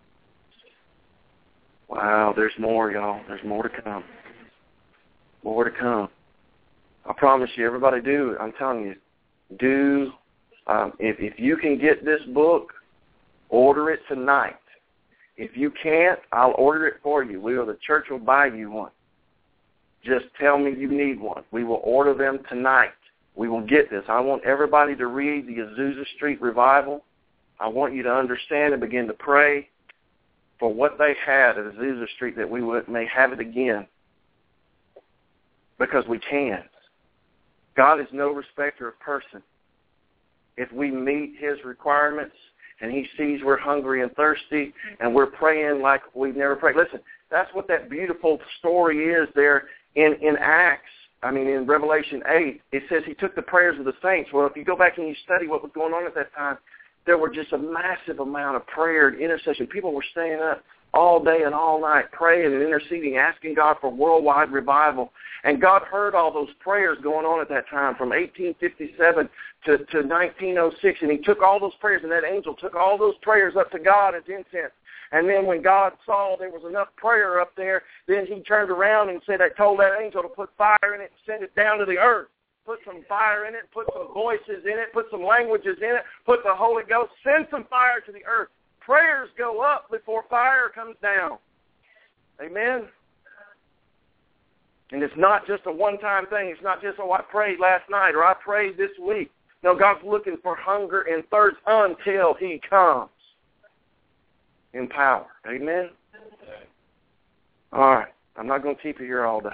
Wow, there's more, y'all. There's more to come. More to come. I promise you, everybody do. I'm telling you, do. If you can get this book, order it tonight. If you can't, I'll order it for you. The church will buy you one. Just tell me you need one. We will order them tonight. We will get this. I want everybody to read the Azusa Street Revival. I want you to understand and begin to pray for what they had at Azusa Street, that we may have it again, because we can. God is no respecter of person. If we meet his requirements and he sees we're hungry and thirsty and we're praying like we've never prayed. Listen, that's what that beautiful story is there in Acts. In Revelation 8, it says he took the prayers of the saints. Well, if you go back and you study what was going on at that time, there were just a massive amount of prayer and intercession. People were staying up all day and all night praying and interceding, asking God for worldwide revival. And God heard all those prayers going on at that time from 1857 to 1906. And he took all those prayers, and that angel took all those prayers up to God as incense. And then when God saw there was enough prayer up there, then he turned around and told that angel to put fire in it and send it down to the earth. Put some fire in it, put some voices in it, put some languages in it, put the Holy Ghost, send some fire to the earth. Prayers go up before fire comes down. Amen? And it's not just a one-time thing. It's not just, I prayed last night or I prayed this week. No, God's looking for hunger and thirst until he comes in power. Amen? All right. I'm not going to keep you here all day.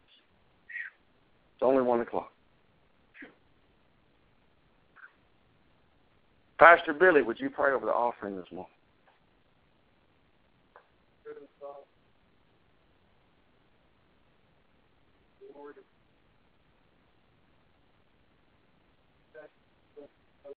It's only 1 o'clock. Pastor Billy, would you pray over the offering this morning? Lord,